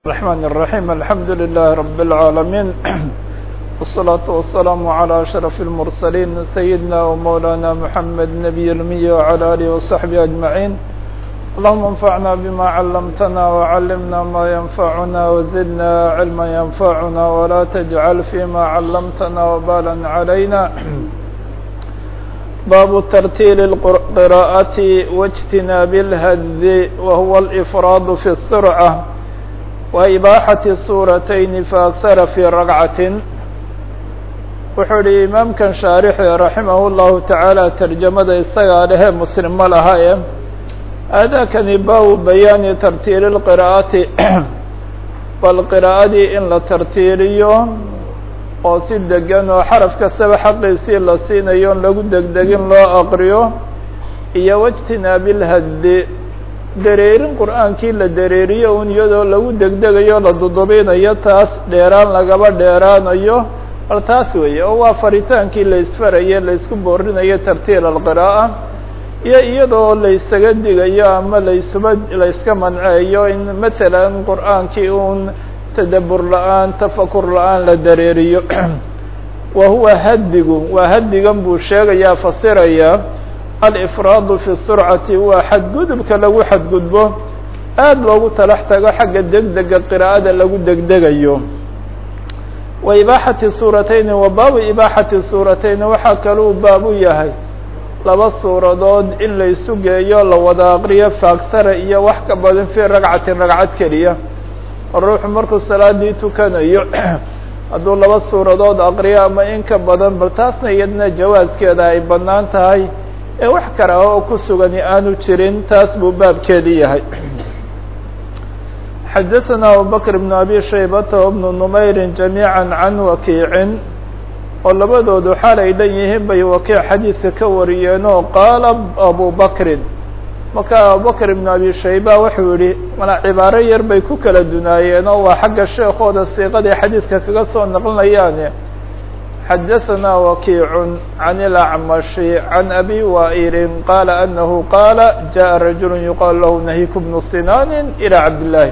الرحمن الرحيم الحمد لله رب العالمين والصلاة والسلام على أشرف المرسلين سيدنا ومولانا محمد نبي الأمي وعلى آله وصحبه أجمعين اللهم انفعنا بما علمتنا وعلمنا ما ينفعنا وزدنا علما ينفعنا ولا تجعل فيما علمتنا وبالا علينا باب ترتيل القراءة واجتناب الهذ وهو الإفراد في السرعة وإباحة السورتين فأكثر في ركعة وحول إمام كان شارح رحمه الله تعالى ترجمة إساء له مسلم لها هذا كان باب بيان ترتيل القراءة والقراءة إن لا ترتيليه وصيد دقان وحرف كسب حق يصير لسين يون لقد دقان لا أقريه إيا واجتناب الهد dareerin qur'aankii la dareeriyo un iyadoo lagu degdegayo la dudubinayo taas dheeraan lagaba dheeraanayo bal taas weeye oo waa faritaankii la isfarayo la isku boorinayo tartiil alqiraa'a iyo iyadoo la isaga digayo ama la iska manceeyo in masalan qur'aankii un tadabbur la'aan tafakur la'aan la dareeriyo wa huwa hadigu waa hadigan buu sheegayaa fasiraya الإفراad في السرعة waa xadgudubka lagu xadgudbo aad loogu talax tago xagga degdega qراءada lagu degdegayo وإباحة السورتين وbaabu إباحة السورتين waxaa kaluu baab u yahay laba suuradood in la isu geeyo la wada aqriyo faagsara iyo wax ka badan في ragcatin ragcad keliya ruuxu markuu salaadii tukanayo hadduu laba suuradood aqriyo ama in ka badan bal taasna iyadna jawaaskeeda ay banaan tahay ee wax kara oo ku sugani aanu jirin taas buu baabkeedii yahay xadaثna abubakr بن abi shaybata وبن نmayr جamيعا can wakiicin oo labadoodu xaalay dhan yihiin bay wakiic xadiidka ka wariyeen oo qaala abu bakrin marka abubakr بن abi shayba wuxuu yihi mana cibaaro yar bay ku kala dunaayeen oo waa xagga sheekooda siiqaday xadiidka kaga soo naqlinayaan xadaثna wakiiع عan الأعmaش عan أbي wائl qال أنه qال jaء رaجuل يuqاal lahu نahيk بن sinan إلى cabdاللahi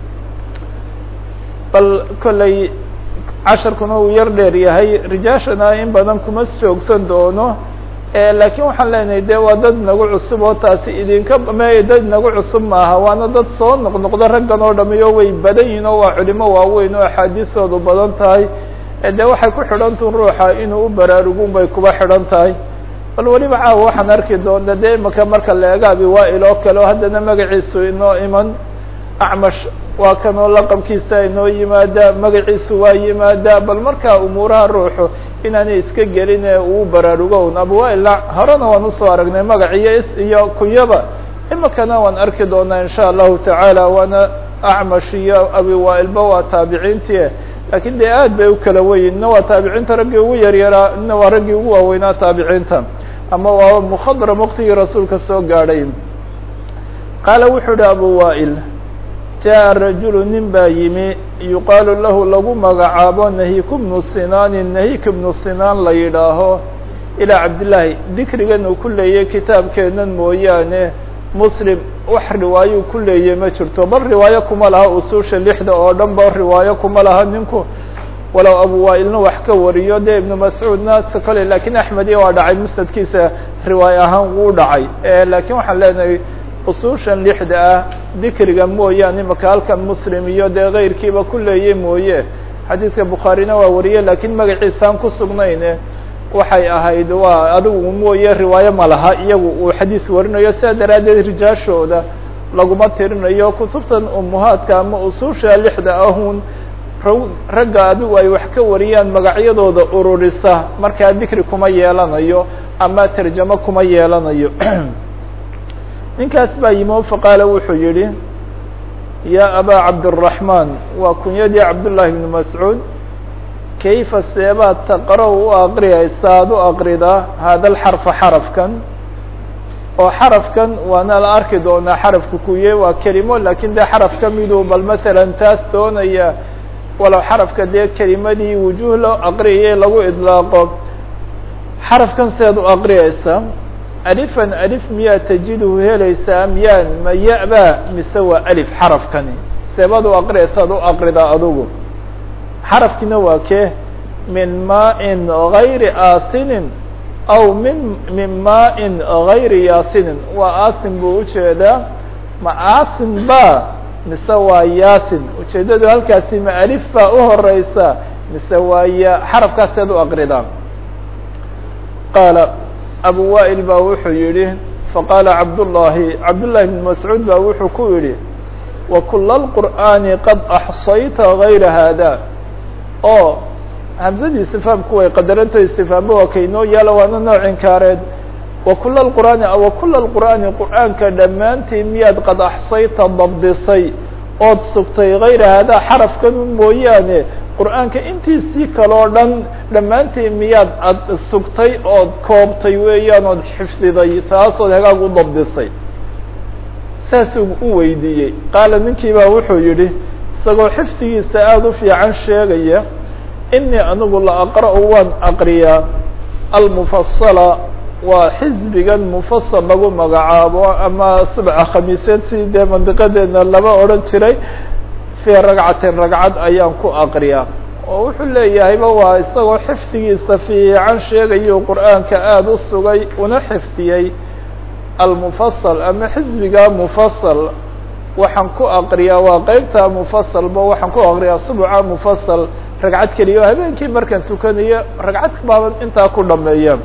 bal kolley casharkuna uu yar dheer yahay rijaashana in badan kuma joogsan doono lakin waxaan leenahay de waa dad nagu cusub oo taasi idinka dad nagu cusub maaha waana dad soo noqnoqdo raggan oo dhamiyo way badan yihin oo waa culimo waaweyn oo axaadiistoodu badan tahay de waxay ku xidhantuun ruuxa inuu u baraarugun bay kuba xidhan tahay bal weliba caawa waxaan arki doona de imaka marka la eega abi waail oo kale oo haddana magaciisu inoo iman acmash waa kanoo laqabkiisa inoo yimaada magaciisu waa yimaada bal markaa umuuraha ruuxu inaanay iska gelin ee uu baraarugo un abi waail horena waan usoo aragnay magaciyo iyo kunyaba imakana waan arki doonaa in sha allahu tacaala waana acmash iyo abi waailba waa taabiciintii lakin de aad bay u kala weyin ina waa taabiciinta raggii ugu yaryaraa ina waa raggii ugu waaweynaa taabiciinta ama waa mukadram waqtigii rasuulka soo gaadhay qaala wuxuu uhi abu waail jaءa rajulu nin baa yimi yuqaalu lahu lagu magacaabo nahik bnu sinani nahik bnu sinan la yidhaaho ilaa cabdillaahi dikrigan uu ku leeyay kitaabkeenan mooyaane muslim wax riwaayo ku leeyay ma jirto bal riwaayo kuma laha usuusha lixda oo dhan ba riwaayo kuma laha ninku walow abu waailna wax ka wariyo de ibnu mascuudna kale lakin axmed iyo waa dhacay musnadkiisa riwaayo ahaan wuu dhacay lakin waxaan leenahay usuushan lixda ah dikriga mooyaane imaka halkan muslim iyo dee keyrkiiba ku leeyay mooye xadiidka bukhaarina waa wariye lakin magaciisaan ku sugnayne waxay ahayd waa adigu mooye riwaayo ma laha iyagu uu xadiis warinayo sidaa daraaddeed rijaashooda laguma tirinayo kutubtan umuhaadka ama usuusha lixda ahun ragga adigu ay wax ka wariyaan magacyadooda ururisa markaa dikri kuma yeelanayo ama tarjamo kuma yeelanayo ninkaas baa yimo faqaala wuxuu yihi ya abaa cabdالرaحman waa kunyadii cabduلlahi بn mascuud kayfa seebaad taqra' u aqriyaysa ad u aqridaa hada alxarfa xarafkan oo xarafkan waana la arki doonaa xarafka kuye waa kelimo lakin de xaraf ka miduu bal masalan taas doonaya walow xarafka dee kelimadii wujuh loo aqriyaye lagu idlaaqo xarafkan seed u aqriyaysa alifan alif miyaa tajiduhu helaysaa miyaan ma ya-ba mise waa alif xarafkani seebad u aqriyaysaad u aqridaa adugu xarafkiina waa kee min maain gayri aasinin aw min maain gayri yaasinin waa aasin buu ujeedaa ma aasin ba mise waa yaasin ujeedadu halkaasi ma alif baa uhoreysa mise waa xarafkaaseed u aqridaa qaala abu wa'il baa wuxuu yihi faqaala cabdullahi bn mascuud baa wuxuu ku yihi wakula اlqur'aani qad axsayta gayra haada oo hamsadii istifaamku way qadaranto istifaamba waa kaynoo yaala waana nooc inkaareed wakula qur'aani wakula qur'aani qur'aanka dhammaantii miyaad qad axsayta dabdisay ood sugtay gayra haada xarafkan mooyaane qur'aanka intiisii kaloo dhan dhammaantii miyaad ad sugtay ood koobtay weeyaan ood xifdiday taasood hagaag u dabdisay saasuu u weydiiyey qaala ninkii baa wuxuu yihi isagoo xifdigiisa aada u fiican sheegaya inii anigu la aqra'u waan aqriyaa almufasala waa xisbigan mufasal lagu magacaabo ama subca khamiiseed si dee mandiqadeena lama odhan jiray fii ragcatin ragcad ayaan ku aqriyaa oo wuxuu leeyahayba waa isagoo xifdigiisa fiican sheegayo qur'aanka aada u sugay una xifdiyey almufasal ama xisbiga mufasal waxaan ku aqriyaa waa qeybta mufasalba waxaan ku aqriyaa subca mufasal ragcad keliya oo habeenkii markaan tukanayo ragcad baaban intaa ku dhameeya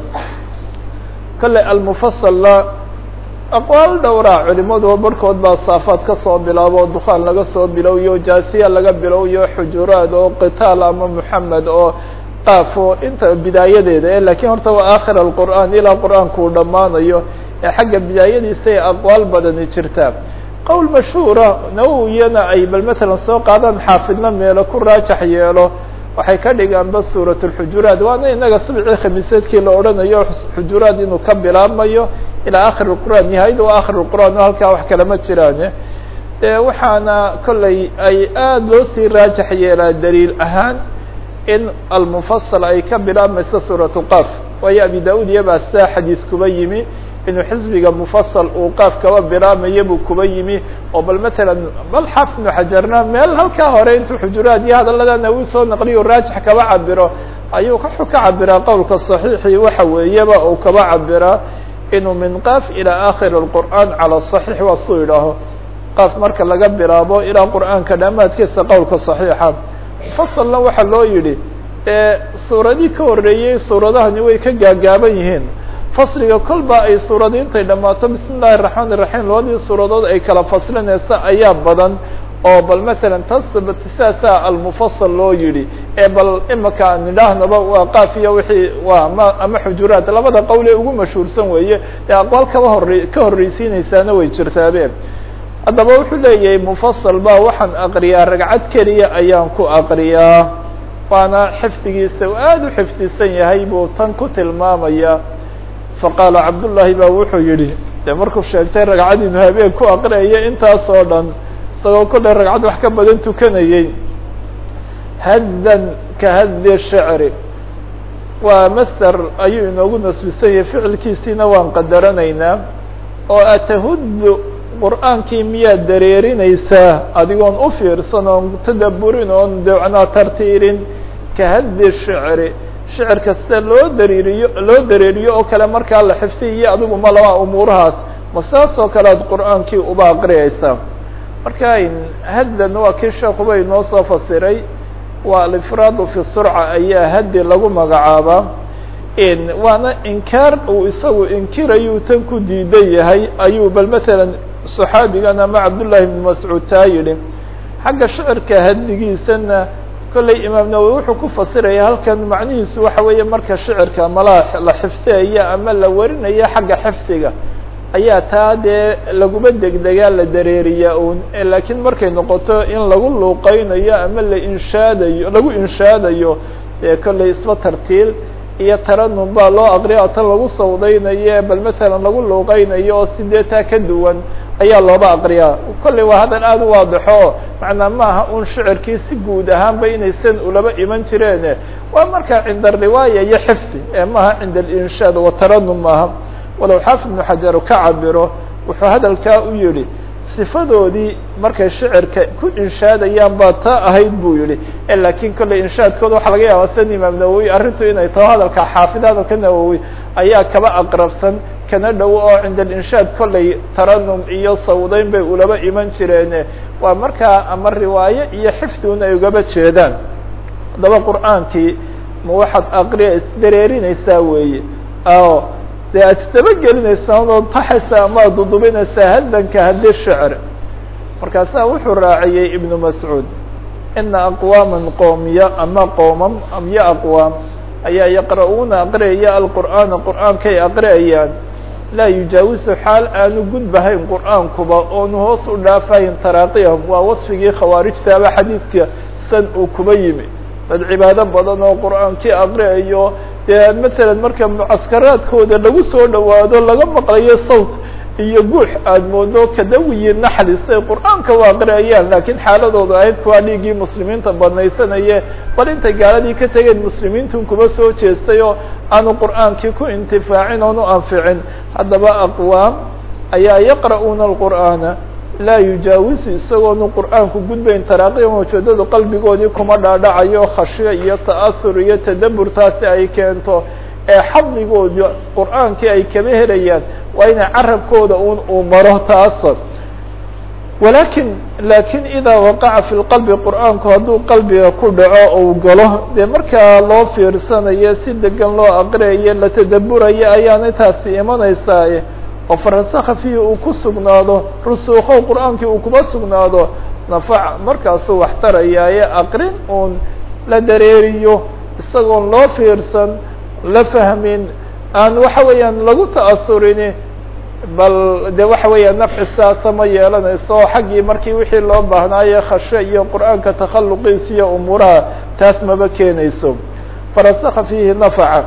kale almufasalla aqwaal dhowraa culimadu barhkood baa saafaad kasoo bilaabo dukaan laga soo bilowyo jaasiya laga bilowyo xujuraad oo qitaal ama muxamed oo qaafo inta bidaayadeeda lakiin horta waa aakhir alqur'aan ilaa qur'aanku uu dhammaanayo ee xagga bidaayadiisa ay aqwaal badani jirtaa qowl mashhuura nawowiyana ay bal matalan soo qaadaan xaafidna meelo ku raajax yeelo waxay ka dhigaanba suurat اlxujuraat waana inaga subcii khamiiseedkii la odhanayo xujuraat inuu ka bilaabmayo ilaa akhir اqur'aan nihayad waa akhir اqur'aan o halkaa wax kalama jiraan waxaana kolley ay aada loo sii raajax yeelaa daliil ahaan in almufasal ay ka bilaabmayso suurat qaaf waayo abi da-ud iyabaa saa xadiis kuba yimi inuu xisbiga mufasal uu qaaf kaba bilaabmayo buu kuba yimi oo bal matalan bal xaafid ibnu xajarna meel halkaa hore intuu xujuraad iyo hadalladana uu soo naqliyo raajix kaba cabiro ayuu wuxuu ka cabiraa qowlka صaxiixi waxa weeyaba uu kaba cabiraa inuu min qaaf ilaa akhir اlqur'aan calى صaxiix waa suu yidhaaho qaaf marka laga bilaabo ilaa qur'aanka dhammaadkiisa qowlka صaxiixa mufasalna waxaa loo yidhi suuradii ka horeeyey suuradahani way ka gaagaaban yihiin fasliga kolba ay suuradi intay dhammaato bismi illahi الرaحmaan الرaحيم labadii suuradood ay kala faslinaysa ayaa badan oo bal matalan tasbat saasaa almufasal loo yihi bal imaka aan nidhaahnaba waa qaaf iyo wixii waa ama xujuraat labada qowle ugu mashhuursan weeye ee aqwaal ka horreysiinaysaana way jirtaabe haddaba wuxuu leeyahay mufasal ba waxaan aqriyaa ragcad keliya ayaan ku aqriyaa waana xifdigiisa u aada u xifdisan yahay buu tan ku tilmaamaya faqaala cabdullaahi baa wuxuu yihi de markuu sheegtay ragcad inuu habeen ku aqriyaya intaas oo dhan isagoo kolley ragcad wax ka badan tukanayey haddan ka haddi shicri waa masder ayuu inoogu nasbisan yahay ficilkiisiina waan qadaranaynaa oo atahuddu qur'aankii miyaad dareerinaysaa adigoon u fiirsan oon tadaburin oon dewcnaa tartiirin ka haddi shicri shicirka sida loo dareeriyo oo kale markaa la xifdiyiyo adigu ma laba umuurahaas ma saas oo kale ad qur'aankii uba aqriyaysaa marka haddan waa kii sheekuba inoo soo fasiray waa alifraadu fi surca ayaa haddi lagu magacaabaa waana inkaar uu isagu inkirayu tan ku diidan yahay ayuu bal matalan صaxaabigan ama cabdullahi bn mascuud taa yihi xagga shicirka haddigiisana kolley imaam nawowi wuxuu ku fasiraya halkan macnihiisu waxa weeye marka shicirka mala la xifdiaya ama la warinaya xagga xifdiga ayaa taa dee laguma degdegaa la dareeriya un laakiin markay noqoto in lagu luuqeynayo ama lagu inshaadayo dee kolley isba tartiil iyo taranum baa loo aqriya tan lagu sawdaynayo bal matalan lagu luuqeynayo oo sidee taa ka duwan ayaa looba aqriyaa kolley waa haddan aada u waadixo macnaa maaha un shicirkii si guud ahaanba inaysan ulaba iman jireen waa markaa cinda riwaaya iyo xifdi maaha cinda alinshaad wa taranum maaha walow xaafid ibnu xajar ka cabiro wuxuu hadalkaa u yihi sifadoodii markay shicirka ku inshaadayaan baa taa ahayd buu yihi laakiin kolley inshaadkooda waxaa laga yaabaa san imaam nawowi arrintu inay taho hadalka xaafid hadalka nawowi ayaa kaba aqrabsan kana dhow oo cinda alinshaad kolley taranum iyo sawdayn bay ulaba iman jireen waa markaa ama riwaayo iyo xifdiun ay ugaba jeedaan haddaba qur'aankii ma waxaad aqriya isdareerinaysaa weeye dee aad isdabagelinaysaa ood taxaysaa ama ad dudubinaysaa haddanka haddii shicr markaasaa wuxuu raaciyey ibnu mascuud ina aqwaaman qowmiya ama qowmam amyo aqwaam ayaa yaqra'uuna aqriyaya alqur'aana qur'aankay aqriyayaan laa yujaawisu xaal aanu gudbahayn qur'aankuba oonu hoos u dhaafayn taraaqiyahum waa wasfigii khawaarijtaaba xadiidka san uu kuba yimi dad cibaado badan oo qur'aankii aqriyayo dee masalan marka mucaskaraadkooda lagu soo dhawaado laga maqlayo sawt iyo guux aada moodo kadawiyi naxli say qur'aanka u aqriyayaan laakiin xaaladooda ahayd kuwaa dhiiggii muslimiinta banaysanaye bal intay gaaladii ka tegeen muslimiintun kuba soo jeestay oo aanu qur'aankii ku intifaacin oonu anficin haddaba aqwaam ayaa yaqra'uuna alqur'aana laa yujaawisu isagoonu qur'aanku gudbayn taraaqiyan ujeedadu qalbigoodii kuma dhaadhacayo khashyo iyo ta'asur iyo tadabur taasi ay keento xadligooda qur'aankii ay kaba helayaan waa inay carabkooda uu maro taasor lakin idaa waqaca fi lqalbi qur'aanku hadduu qalbiga ku dhaco ou galo dee markaa loo fiirsanayo si degan loo aqriyayo la tadaburayo ayaanay taasi imanaysaa oo farasakha fiihi uu ku sugnaado rusuukow qur'aankii uu kuma sugnaado nafac markaasuu wax tarayaaye aqrin uun la dareeriyo isagoon loo fiirsan la fahmin aan waxa weeyaan lagu ta'asurini bal de waxa weeya nafci saasa ma yeelanayso xaggii markii wixii loo baahnaaye khashe iyo qur'aanka takhaluqiisa iyo umuuraha taas maba keenayso farasakha fiihi nafaca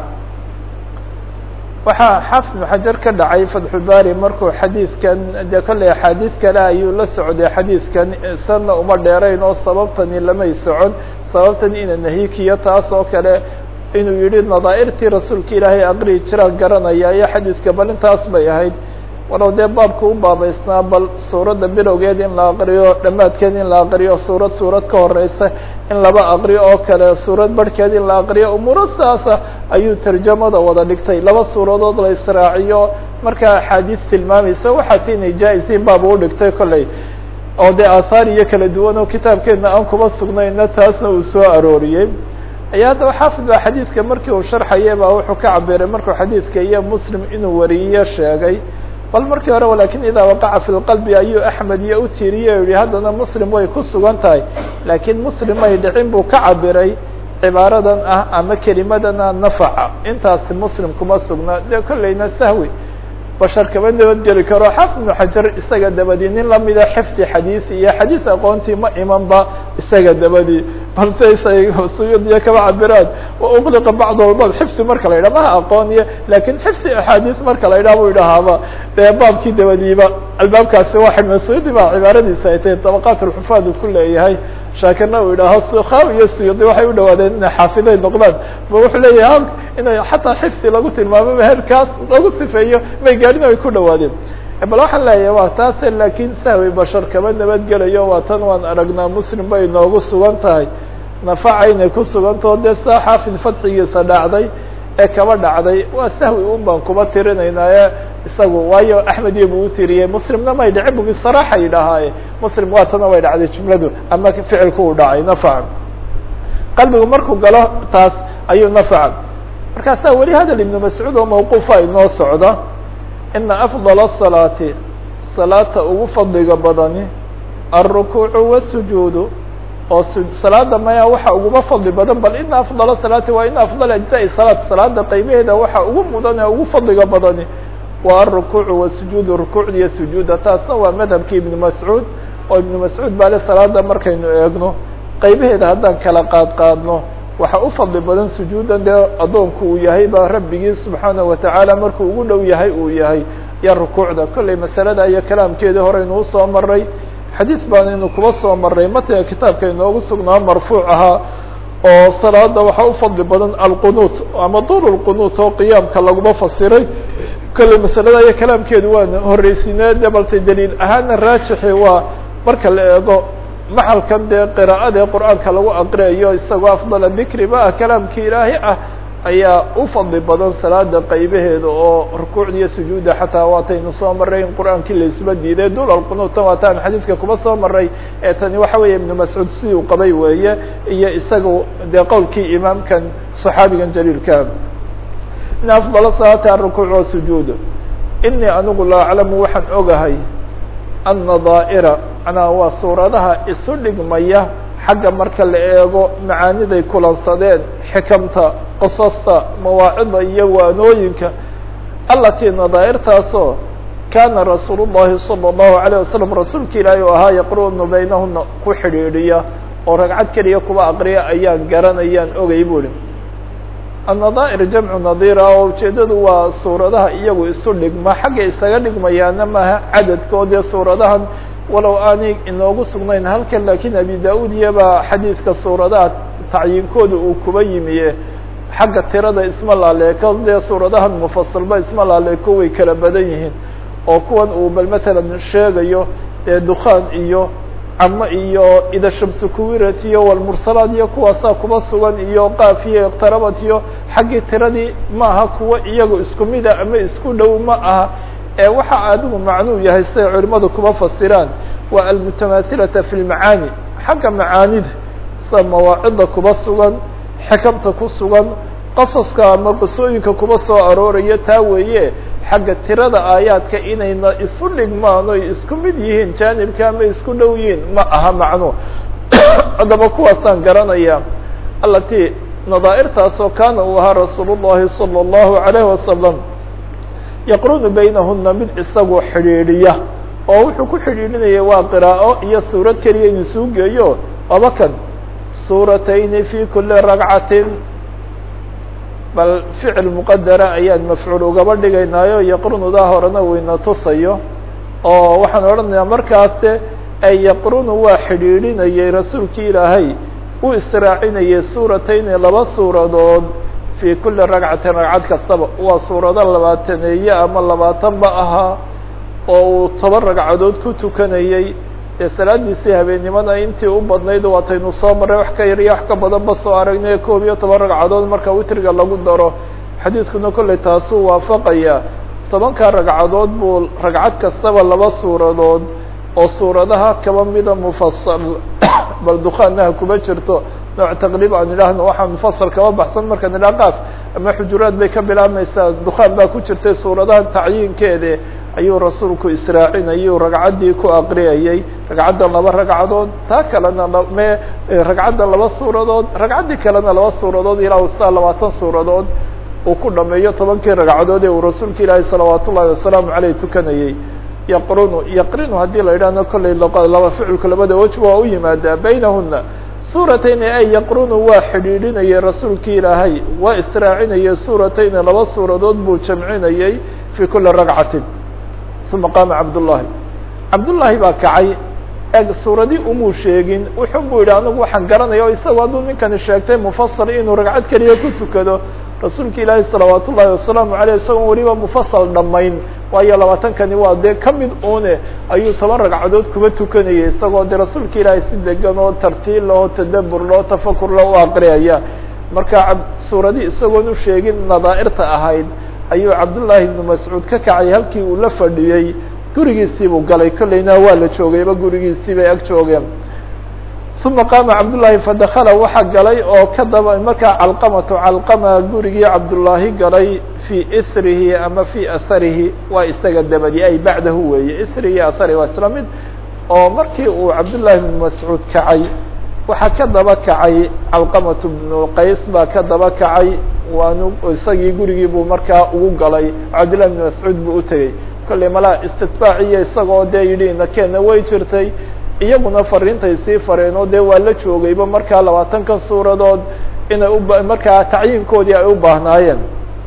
waxaa xaafid ibnu xajar ka dhacay fatxulbaari markuu xadiidkan dee kolley axaadiis kale ayuu la socday xadiidkan sanna uma dheerayn oo sababtani lamay socon sababtani ina nahikiyo taas oo kale inuu yihi nadaa'irtii rasuulka ilaahay aqriyi jiraan garanaya iyo xadiidka bal intaas bay ahayd walow dee baabka u baabaysnaa bal suuradda bilowgeed in la aqriyo dhammaadkeed in la aqriyo suurad ka horeysa in laba aqriyo oo kale suurad barhkeed in la aqriyo umuuro saasa ayuu tarjamada wada dhigtay laba suuradood la israaciyo markaa axaadiis tilmaamaysa waxaas inay jaa-isiin baaba u dhigtay kolley oo dee aahaar iyo kala duwan oo kitaabkeedna aan kuba sugnayna taasna uu soo arooriyey ayaa haddaba xaafid baa xadiidka markii uu sharxayay baa wuxuu ka cabiray markuu xadiidka iyo muslim inuu wariyo sheegay bal markii hore walakin idaa waqaca fi lqalbi ayuu axmed iyo u tiiriye yihi haddana muslim way ku sugan tahay laakiin muslim ay dhicin buu ka cabiray cibaaradan ah ama kelimadana nafaca intaasi muslim kuma sugna dee kolleyna sahwi bashar kama nabadgeli karo xaafid ibnu xajar isaga dabadii nin lamida xifdi xadiis iyo xadiis aqoontii ma imanba isaga dabadii balse suyuudiya kaba cabiraan wauqliqa bacd albaab xifdi marka la yidhaha maha aqooniyo lakin xifdi axaadiis marka la yidhaha buu yidhahaaba dee baabkii dabadiiba albaabkaasi waa xidhmay suyuudi baa cibaaradiisa ay tahay tabaqaat ulxufaad uu ku leeyahay shaakirna uu yidhaaho sukhaw iyo suyuudi waxay u dhawaadeen inay xaafiday noqdaan ma wuxuu leeyahay inay xataa xifdi lagu tilmaamo meherkaas lagu sifeeyo may gaadhin ay ku dhawaadeen bal waxaan leeyahay waa taase laakiin sahwi bashar kama nabadgelayo waa tan waan aragnaa muslim bay noogu sugan tahay nafaca inay ku sugantao dee saa xaafid fadxigiisa dhacday ee kaba dhacday waa sahwi un baan kuba tirinaynaaye isagu waayo axmed iyo buu u tiriyey muslimna may dhicin bu bisaraaxa yidhahaaye muslim waa tana way dhacday jumladu ama ficilku uu dhacay nafaca qalbigu markuu galo taas ayuu nafaca markaasaa weli hadal ibnu mascuud oo mawquufa inoo socda ina afضل الصلاati salaata ugu fadliga badani الرukuuع والsujuud oo salaada maya waxa uguma fadli badan bal ina afضل salaati waa in afضل أجزاء salaat salaada qaybaheeda waxa ugu mudan ee ugu fadliga badani waa الرukuuع والsujuud rukuucda iyo sujuuda taasna waa madhabkii ibnu mascuud oo ibnu mascuud baale salaada markaynu eegno qaybaheeda haddaan kala qaadno waxa u fadli badan sujuudan dee adoonku uu yahay ba rabbigii subxaanaه watacaala markuu ugu dhow yahay uu yahay iyo rukuucda kolley masalada iyo kalaamkeedii horeynu usoo maray xadiid baanaynu kuba soo maray matniga kitaabka inoogu sugnaa marfuuc ahaa oo salaada waxaa u fadli badan alqunuut ama duur lqunuut oo qiyaamka laguma fasiray kale masalada iyo kalaamkeedu waan horreysiinee de balse daliil ahaana raajixi waa marka la eego maxalkan dee qiraa'ada ee qur'aanka lagu aqriyayo isagoo afdala dikri ba ah kalaamkii ilaahi ah ayaa u fadli badan salaada qaybaheeda oo rukuucda iyo sujuudda xataa waataynu soo maray in qur'aankii la isba diiday dul alqunuutan waataan xadiidka kuma soo maray ee tani waxa weeye ibnu mascuud sidii uu qabay weeye iyo isaga dee qowlkii imaamkan saxaabigan jaliilka in afdala salaati arukuuc wa sujuud inii anigu la aclamu waxaan ogahay annadaa'ira macnaha waa suuradaha isu dhigmaya xagga marka la eego macaaniday kulansadeen xikamta qisasta mawaacida iyo waanooyinka allatii nadaa'irtaasoo kaana rasuul llahi salى الlahu عalيه wasalam rasuulka ilaahi u ahaa yaqru'nu baynahuna ku xidhiidhiya oo ragcad keliya kuba aqriya ayaan garanayaan ogay buri annadaa'ir jamcu nadiira oo ujeedadu waa suuradaha iyagu isu dhigma xagga isaga dhigmayaana maaha cadadkoodee suuradahan walow aanay inoogu sugnayn halkan lakiin abi da-ud iyabaa xadiidka suuradaha tacyiinkooda uu kuba yimiye xagga tirada isma laaleeko dee suuradahan mufasilba isma laaleeko way kala badan yihiin oo kuwan uu bal matalan sheegayo dee dukhaan iyo camo iyo ida shamsu kuwirat iyo walmursalaad iyo kuwaasaa kuba sugan iyo qaaf iyo iqtarabat iyo xaggii tiradii maaha kuwa iyago isku mida ama isku dhow ma aha ee waxa adigu macnuu yahay siday culimadu kuba fasiraan waa almutamaasilata fi lmacaani xagga macaanida sida mawaacida kuba sugan xikamta ku sugan qasaska ama qisooyinka kuba soo arooraya taa weeye xagga tirada aayaadka inayna isu dhigmaan oy isku mid yihiin jaanibka ama isku dhow yihiin ma aha macnu haddaba kuwaasaan garanaya allatii nadaa'irtaasoo kaana uu ahaa rasuul llahi salى الlahu عalayه wasalam yaqrunu baynahuna mid isagoo xidhiidhiya oo wuxuu ku xidhiidhinaya waa qiraa'o iyo suurad keliya inu suu geeyo aba kan suuratayni fi kuli ragcatin bal ficil muqadara ayaan mafcuul ugaba dhigaynaayo yaqrunudaa horena wayna tusayo oo waxaan odhanayaa markaase ay yaqrunu waa xidhiidhinayay rasuulkii ilaahay u israacinayay suuratayni laba suuradood fi kuli ragcatin ragcad kastaba waa suurado labaataneeye ama labaatanba ahaa oo uu 10 ragcadood ku tukanayay dee salaadiisii habeennimada intii u badnayd waataynu soo marray wax ka yar iyo wax ka badanba soo aragnay 11 ragcadood marka witriga lagu daro xadiidkuna kolley taasuu waafaqaya 10ka ragcadood buu ragcad kastaba laba suuradood oo suuradaha kaba mida mufasal bal dukhaanaha kuba jirto nooc taqriib aan idhaahno waxaa mufasal kaba baxsan marka nidhaa qaaf ama xujuraad bay ka bilaabmaysaa dukhaan baa ku jirtay suuradaha tacyiinkeede ayuu rasuulku israacinayay ragcaddii ku aqriyayay ragcadda 2 ragcadood taa kalena ragcadda 2 suuradood ragcaddii kalena 2 suuradood ilaa ustaa 20 suuradood uu ku dhameeyo 10kii ragcadood ee uu rasuulka ilaahi salawaat ullahi wasalaamu caleyh tukanayay yaqrinu haddii la idhaahno kolley laba ficilku labada waj waa u yimaadaa baynahuna suuratayni ay yaqrunu waa xidhiidhinayay rasuulkii ilaahay waa israacinayay suuratayni 2 suuradood buu jamcinayay fi kuli ragcatin uma qaama cabdullaahi baa kacay eg suuradii umuu sheegin wuxun buu yidhi anigu waxaan garanaya o isagu hadduu ninkani sheegtay mufasal inuu ragcad keliya ku tukado rasuulka ilaahi salawaat ullahi wasalaamu aleyh isagoon weliba mufasal dhammayn waayo 20kani waa dee kamid une ayuu 10 ragcadood kuba tukanayay isagoo de rasuulka ilaahay si degan oo tartiil oo tadabur loo tafakur loo u aqriyaya marka suuradii isagoon u sheegin nadaa'irta ahayd ayuu cabdullaahi ibnu mascuud ka kacay halkii uu la fadhiyey gurigiisii buu galay kolleyna waa la joogayba gurigiisii bay ag joogeen uma qaama cabdullaahi fadakala waxaa galay oo ka daba markaa calqama gurigii cabdullaahi galay fii isrihi ama fii asarihi waa isaga dabadi ay bacdahu weeye isrihi asarihi waa isla mid oo markii uu cabdullaahi ibnu mascuud kacay waxaa ka daba kacay calqamatu bnu qays baa ka daba kacay waanu isagii gurigii buu markaa ugu galay cabdullahi ibnu mascuud buu u tegey kolley malaa istitbaaciyo isagoo dee yidhi nakeena way jirtay iyaguna fariintay sii fareen oo dee waa la joogayba markaa 20ka suuradood inay markaa tacyiinkoodii ay u baahnaayeen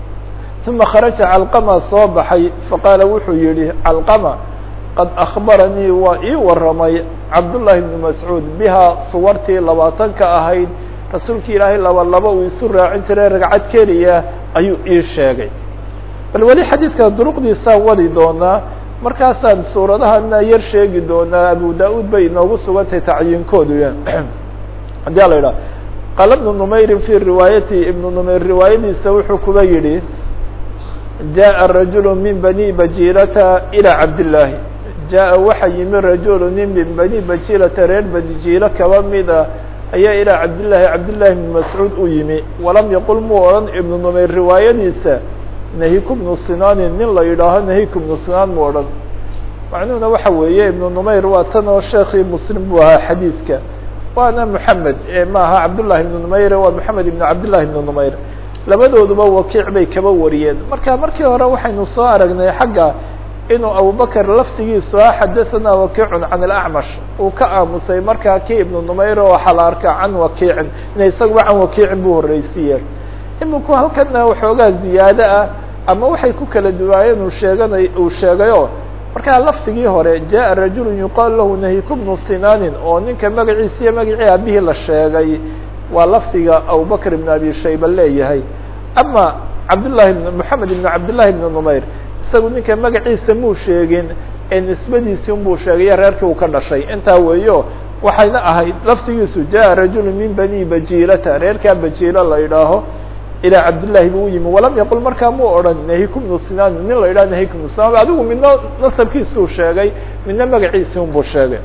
uma kharaja calqama soo baxay faqaala wuxuu yihi calqama qad akhbaranii waa ii waramay cabdullaahi ibnu mascuud bihaa suwartii 20ka ahayd rasuulki ilaahay laba uu isu raacin jiray ragcad keliya ayuu ii sheegay bal weli xadiidka duruqdiisaan wadi doonaa markaasaan suuradahana yar sheegi doonaa abu da-ud bay inoogu sugantay tacyiinkoodu haddii a la idhaha qaala ibnu numayrin fi riwaayati ibnu numayr riwaayadiisa wuxuu kuba yihi jaءa rajulu min bani bajilata ilى cabdillaahi jaءa waxa yimi rajulu nin min bani bajilata reer bajiilo kaba mida ayaa ilaa cabdillaahi ibn mascuud u yimi walam yaqul muu odhan ibnu numayr riwaayadiisa nahiku bnu sinaanin nin la yidhaaho nahiku bnu sinaan mu odhan macnuhuna waxa weeye ibnu numayr waa tan oo sheekii muslim buu ahaa xadiidka waana moxamed ma aha cabdullahi ibnu numayr waa moxamed ibnu cabdillahi ibnu numayr labadooduba wakiic bay kaba wariyeen marka markii hore waxaynu soo aragnay xagga inuu abubakr laftigiisu ah xadaثana wakiicun can اlacmash uu ka aamusay markaa kii ibnu numayr oo waxaa la arkaa can wakiicin ina isaguba can wakiicin buu horeysiiye iminku halkana waxoogaa ziyaado ah ama waxay ku kala duwaayeen uu sheegayo markaa laftigii hore jaءa rajulu yuqaal lahu nahiku bnu sinaanin oo ninka magaciisa iyo magacii aabihii la sheegay waa lafdiga abubakr ibn abi shayba leeyahay ama cabdllahi moxamed ibn cabdillahi ibn numayr isagu ninka magaciisa muu sheegin ee nisbadiisii unbuu sheegay reerkii uu ka dhashay intaa weeyo waxayna ahayd laftigiisu jaءa rajulu min bani bajilata reerkaa bajiilo la idhaaho ilaa cabdillahi buu u yimi walam yaqul markaa muu odhan nahiku bnu sinaan nin la idhaho nahiku bnu sinaan adigu midna nasabkiisuu sheegay midna magaciisii unbuu sheegay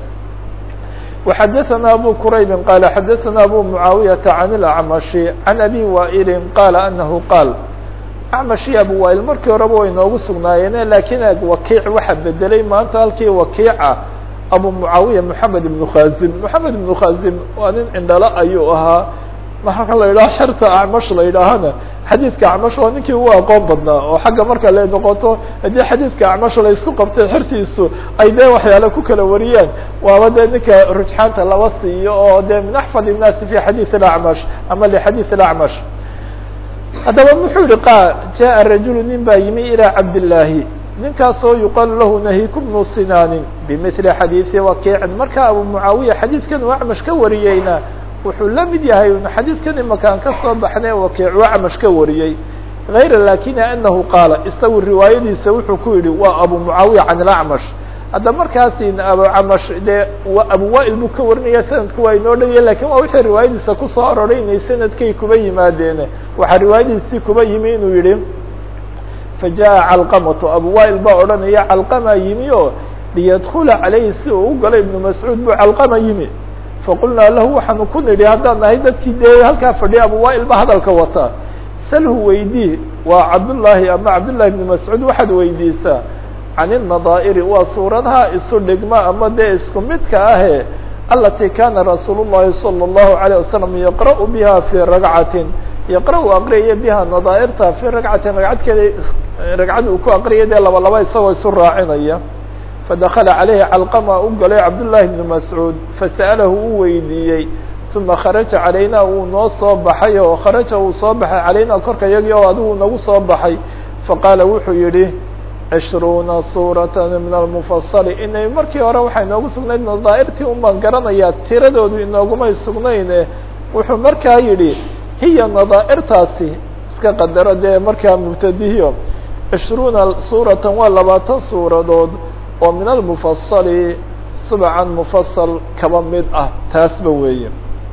وxadثna abu quraybi qala xadaثna abu muعaawiyaةa can اlأcmaشhi can abi waa'ili qala anahu qaal acmashi abu waa'il markii horeba way noogu sugnaayeen lakiin wakiic waxa bedelay maanta halkii wakiica abu muعaawiya moxamed ibnu khazim moxamed ibnu khazim waa nin cindhalo ayuu ahaa marka la yidhaho xerta acmash la yidhaahana xadiidka acmash waa ninkii ugu aqoon badnaa oo xagga marka la noqoto haddii xadiidka acmash la isku qabtay xertiisu ay dee waxyaale ku kala wariyaan waaba dee ninka rujxaanta laba siiyo oo dee min axfad الnaasi fi xadiiث اacmash ama lxadiiث اacmash haddaba muxuu yihi jaءa rajulu nin baa yimi ilى cabdillaahi ninkaasoo yuqaalu lahu nahiku bnu sinaanin bimili xadiiثi wakiicin marka abu muعaawiya xadiidkan uu acmash ka wariyeyna wuxuu la mid yahay xadiidkan imakaan ka soo baxnay wakiic uu acmash ka wariyey غayra lakina anahu qaala isagu riwaayadiisa wuxuu ku yihi waa abu muعaawiya can اlacmash hadda markaasi abucamash dee abu waa'il buu ka warinaya sanadku waa inoo dhaya lakin waa wixii riwaayadiisa kusoo aroray inay sanadkay kuba yimaadeen waxaa riwaayadiisii kuba yimi inuu yihi fajaءa calqamatu abu waa'il baa odhanaya calqama yimi o liyadkula calayhi si uu u galo ibnu mascuud buu calqama yimi faqulnaa lahu waxaanu ku nidhi haddaan nahay dadkii dee halkaa fadhiya abu waa'il ba hadalka wata salhu weydii waa cabdullaahi ama cabdullahi ibnu mascuud waxaad weydiisaa can الnadaa'iri waa suuradaha isu dhigma ama dee isku midka ahe alati kana rasuul الlahi salى الlahu عalيه wasalam yaqra'u biha fi ragcatin yaqra-u aqriyaya biha nadaa'irta fi ragcatin ragcad uu ku aqriyay dee laba laba isagoo isu raacinaya fadakala calayhi calqama u galay cabdullahi ibnu mascuud fasa'alahu uu weydiiyey uma kharaja calayna wuu noo soo baxay oo kharaja uu soo baxay calayna korka yagii oo adigu nagu soo baxay faqaala wuxuu yihi 20 suurata min almufasali inay markii hore waxay inoogu sugnayd nadaa'irtii un baan garanayaa tiradoodu inoogumay sugnayne wuxuu markaa yidhi hiya nadaa'irtaasi iska qadaro dee markaa mubtadihiyo 20 suuratan waa 20 suuradood oo min almufasali subcan mufasal kaba mid ah taasba weeye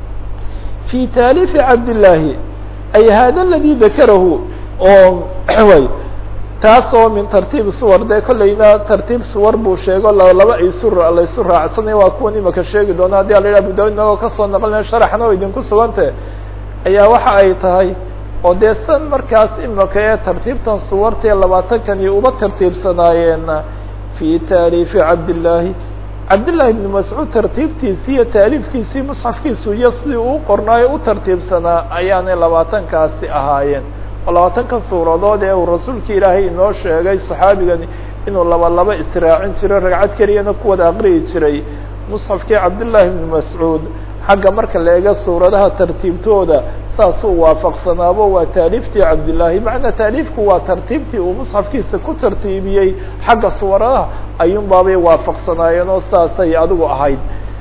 fi taalifi cabdillaahi ay hada aladi dakarahu oo way taas oo min tartiib suwar dee kollayna tartiib suwar buu sheego laba la isu raacsanaya waa kuwan imaka sheegi doona haddii ala yidhah abu daud inagoo kasoo naqlinaya sharaxna oo idinku sugante ayaa waxa ay tahay oo dee san markaas imaka ee tartiibtan suwartae 20-kan iyo uba tartiibsanaayeena fi taaliifi cabdillaahi cabdillahi ibnu mascuud tartiibtiisii iyo taaliifkiisii musxafkiisu iyo sidii uu qornaayo u tartiibsanaa ayaanay 20-kaasi ahaayeen oo 20-kan suuradood ee uu rasuulka ilaahay inoo sheegay saxaabigani inuu laba israacin jiro ragcad keliyana ku wada aqriyi jiray musxafkii cabdillahi ibnu mascuud xagga marka la eego suuradaha tartiibtooda saasuu waafaqsanaabo waa taaliiftii cabdillaahi macnaa taaliifku waa tartiibtii uu musxafkiisa ku tartiibiyey xagga suuradaha ayuun baabay waafaqsanaayeen oo saasay adigu ahayd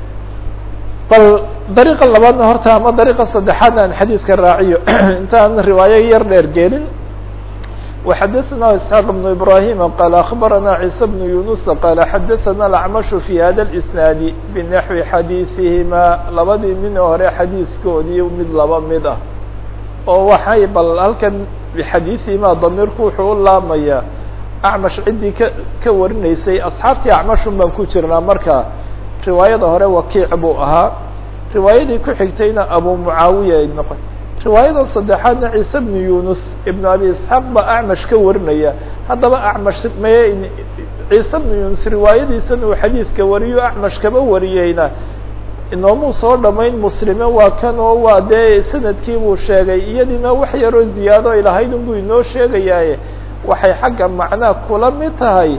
bal dariiqa labaadna horta ama dariiqa saddexaadna aan xadiidka raaciyo intaan riwaayo yar dheer gelin وxdثna اسحاq بن إبراهيم qال أخبرنا عيسى بن يونس qال xdثna الأعمش في hda الإسناaد بنحو xadيiثihima labadii nin hore xadiiثkoodii mid laba mid ah oo waxay bal halkan bxadiiثihima damiirku wuxuu u laamaya أعمش ciddii ka warinaysay أصxaabtii أعمشun baan ku jirnaa marka riwaayada hore wakiic buu ahaa riwaayadii ku xigtayna abu mucaawiya ay noqon riwaayada saddexaadna ciise bnu yunus ibn abi isxaaq baa acmash ka warinaya haddaba acmash ciise bnu yunus riwaayadiisan uu xadiidka wariyo acmash kaba wariyeyna inoomuu soo dhamayn muslime waa kan oo waa dee sanadkii buu sheegay iyadiina wax yaroo ziyaado ay lahayd unbuu inoo sheegayaaye waxay xagga macnaa kula mid tahay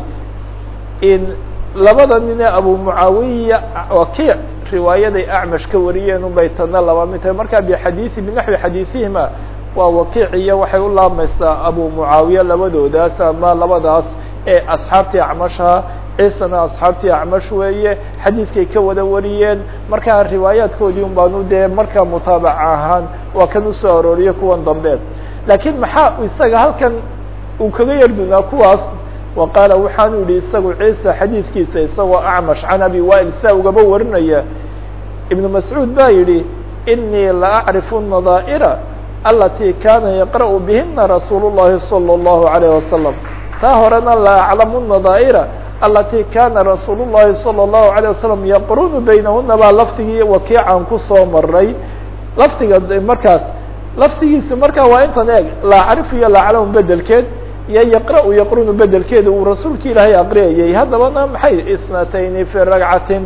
in labada nin ee abu mucaawiya wakiic riwaayaday acmash ka wariyeen unbay tana laba mid tahay markaa bixadiii binaxwi xadiiثihima waa wakiic iyo waxay u laamaysaa abu mucaawiya labadoodaas ama labadaas ee asxaabtii acmasha ciisana asxaabtii acmash weeye xadiidkay ka wada wariyeen markaa riwaayaadkoodii un baanu dee markaa mutaabac ahaan waa kan usoo arooriye kuwan dambe laakiin maxaa isaga halkan uu kaga yardunaa kuwaas وqاaل waxaanu yihi isagu عيسى xadيiثkiisa isagoo أعمش عن أbي وائل saa ugaba warinaya iبن مسعوud ba yihi إنii laأعرف النظائر التي kana يقرأ بهna رasuuل اللhi صلى الله عليه وسلم taa horena laأعلم النظائر التي kana رasuuل اللhi صلى الله عليه وسلم يqرن بynهuna baa lfdigii wakiican kusoo maray lfdiga markaas lfdigiisa markaa waa intan eeg laأعرف iyo laأعلم bedelkeed iyo yqrأu bedelkeeda uu rasuulka ilaahay aqriyayay haddabana maxay isnatayni fi ragcatin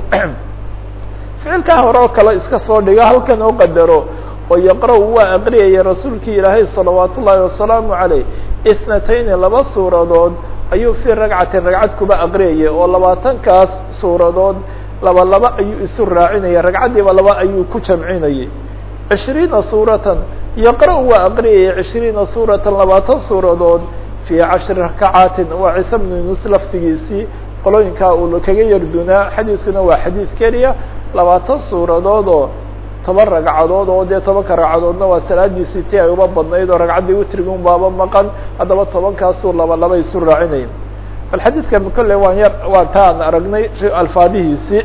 ficilkaa hore oo kale iska soo dhiga halkan oo qadaro oo yaqra' waa aqriyayay rasuulkii ilaahay salawaat ullaahi wasalaamu عaleyh isnatayni laba suuradood ayuu fi ragcatin ragcad kuba aqriyayay oo 20kaas suuradood laba ayuu isu raacinayay ragcaddiiba laba ayuu ku jamcinayay 20 suuratan yaqra' waa aqriyayay 20 suuratan 20 suuradood في 10 ركعاaت waa عيسى بن يونس lftigiisii qolooyinkaa uu kaga yardunaa xadiiskuna waa xadiiث keliya 20 suuradood oo 10 ragcadood oo dee 10ka ragcadoodna waa salaadiisii ti ay uba badnayd oo ragcaddii witriga un baaba maqan haddaba 10kaasuu laba isu raacinaya bal xadiidka kolley waa ta aan aragnay alfaadihiisii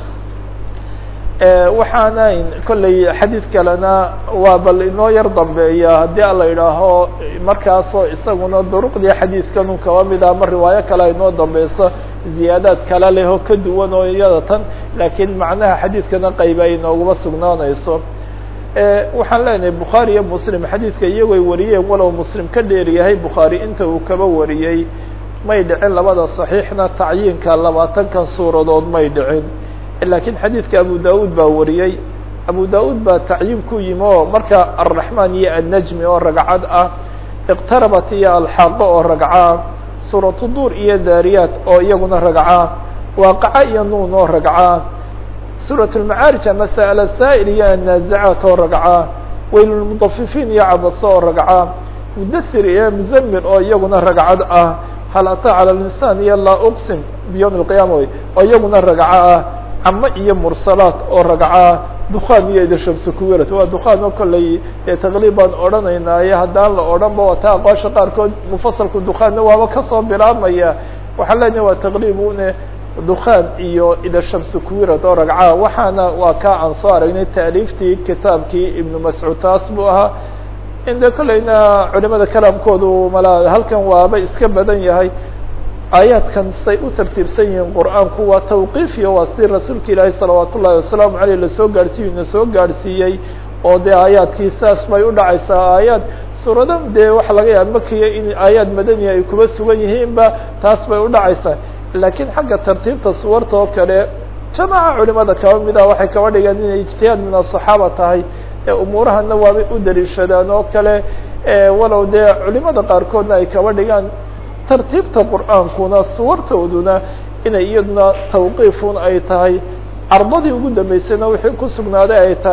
waxaana kolley xadiid kalena waa bal inoo yar dambeeya haddii ala idhaaho markaasoo isaguna duruqdii xadiidkan un kaba mid ah ama riwaayo kale inoo dambeyso ziyaadaad kale leh oo ka duwan oo iyada tan laakiin macnaha xadiidkana qayb ay inooguma sugnaanayso waxaan leenahay bukhaari iyo muslim xadiidka iyagoy wariyeen walow muslim ka dheer yahay bukhaari inta uu kaba wariyey may dhicin labada صaxiixna tacyiinka 20kan suuradood may dhicin lakiin xadiidka abu da-ud baa wariyey abu da-ud baa tacyiin ku yimi oo marka الرaحman iyo النجmi oo ragcad ah اqtarabat iyo alxaaqo oo ragca suuraة dur iyo daariyaat oo iyaguna ragca waaqaca iyo nuun oo ragca suuraة الmacaarij ama sa'l saa'il iyo الnaaزacaat oo ragca wayl الmuطafifiin iyo cabasa oo ragca mudahir iyo muzamir oo iyaguna ragcad ah hal ataa calى الإnsaan iyo laa uqsim biyوم القiyama oo iyaguna ragca ah camo iyo mursalaat oo ragca dukaan iyo idashamse kuwirat waa dukaan oo kolley taqliib baan odhanaynaaye haddaan la odhanba wata aqoosha qaarkood mufasalku dukaanna waaba kasoo bilaabmaya waxaan leenahay waa taqliib une dukaan iyo idashamse kuwirat oo ragca waxaana waa ka aan soo aragnay taaliiftii kitaabkii ibnu mascuud taas buu ahaa inde kolleyna culimada kalaamkoodu mala halkan waaba iska badan yahay aayaadkan say u tartiibsan yihiin qur'aanku waa tawqiifiyo waa si rasuulka ilaahay salawaat ullahi wasalaamu aleyh lasoo gaadhsiiyo ina soo gaadhsiiyey oo dee aayaadkii saas bay u dhacaysaa aayaad suuradan dee waxa laga yaaba makiya in aayaad madaniya ay kuba sugan yihiinba taas bay u dhacaysaa laakiin xagga tartiibta suwarta oo kale jamaaca culimada kaba mid ah waxay kaba dhigeen inay ijtihaad min asaxaaba tahay ee umuurahana waabay u daliishadaan oo kale walow dee culimada qaarkoodna ay kaba dhigaan tartiibta qur'aankuna suwartooduna inay iyaduna tawqiifun ay tahay cardadii ugu dambeysayna wixii ku sugnaaday ay tahay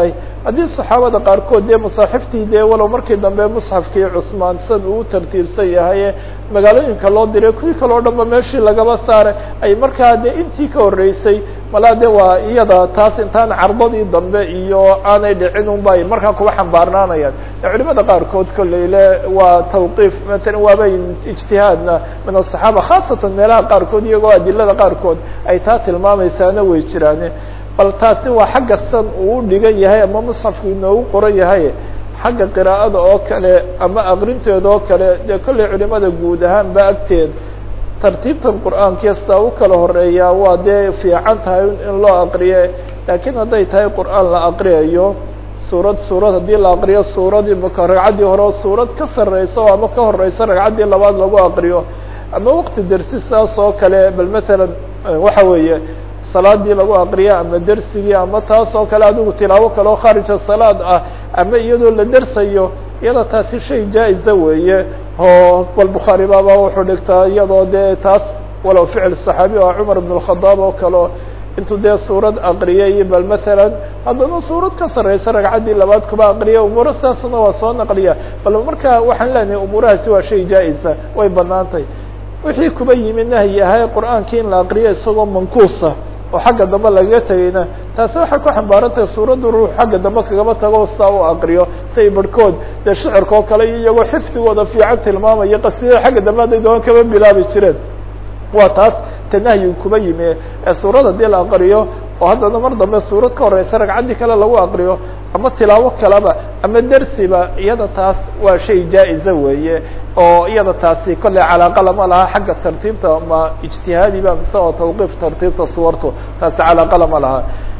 haddii saxaabada qaarkood dee masaaxiftii dee walow markii dambe musxafkii cusmaansan uu tartiibsan yahay magaalooyinka loo diray kuwii kaleo dhan ba meeshii lagaba saaray ay markaa dee intii ka horreysay malaa de waa iyada taas intaan cardadii dambe iyo aanay dhicin un ba ay markaa kuwa xambaarnaanayaan culimada qaarkood kolley le waa tawqiif matalan waaba ijtihaadna min asaxaaba khaasatan meelaha qaarkood iyagoo adilada qaarkood ay taa tilmaamaysaana way jiraane bal taasi waa xagga san uu dhigan yahay ama musxafku inoogu qoran yahay xagga qiraa'ada oo kale ama aqrinteeda oo kale dee kolley culimada guud ahaan ba agteed tartiibtan qur'aankiya sidaa u kala horeeyaa waa dee fiican tahay in loo aqriye laakiin hadday tahay qur'aan la aqriyayo suurad haddii la aqriyo suuradii maka ragcaddii hore suurad ka sarreysa o ama ka horeysa ragcaddii labaad lagu aqriyo ama waqti dersi saas oo kale bal masalan waxa weeye salaadii lagu aqriya ama dersigii ama taas oo kale adigu tilaawo kale oo khaarija salaad ah ama iyadoo la dersayo iyada taasi shay jaa-iza weeye oo bal bukhaari baaba wuxuu dhigtaa iyadoo dee taas walow ficil saxaabi oo cumar ibn الkhadaab oo kaleo intuu dee suurad aqriyay bal masalan haddana suurad ka sarreysa ragcaddii labaad kuba aqriya umuuro saasna waa soo naqliya bal marka waxaan leenahay umuurahaasi waa shay jaa-isa way banaantay wixii kuba yimi nahyi ahay qur'aankii in la aqriyo isagoo mankuusa oo xagga dambe lagaga tegayna taasi waxay ku xambaarantahay suuraddu ruux xagga dambe kagaba tago saa u aqriyo say barhkood dee shicirka oo kale iyo iyagoo xifdigooda fiican tilmaamaya qasida xagga dambe hadday doon kaba bilaabi jireen waa taas ta nahyigu kuba yimi ee suurad haddii la aqriyo oo haddana mar dambe suurad ka horeysa ragcaddii kale lagu aqriyo ama tilaawo kaleba ama dersiba iyada taas waa shay jaa-iza weeye oo iyada taasi kolley calaaqa lama laha xagga tartiibta ma ijtihaadiba mise oo tawqiif tartiibta suwartu taasi calaaqa lama laha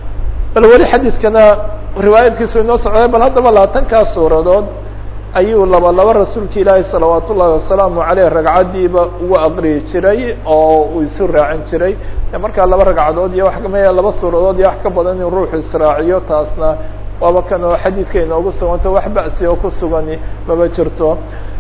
bal weli xadiidkana riwaayadkiisu inoo socday bal haddaba labaatankaas suuradood ayuu laba rasuulka ilaahi salawaat ullahi wasalaamu aleyh ragcaddiiba ugu aqriyi jiray oo uu isu raacin jiray markaa laba ragcadood iyo wax kamaya laba suuradood iyo wax ka badan in ruuxu israaciyo taasna waaba kan oo xadiidka inoogu suganta wax ba'si oo ku sugani maba jirto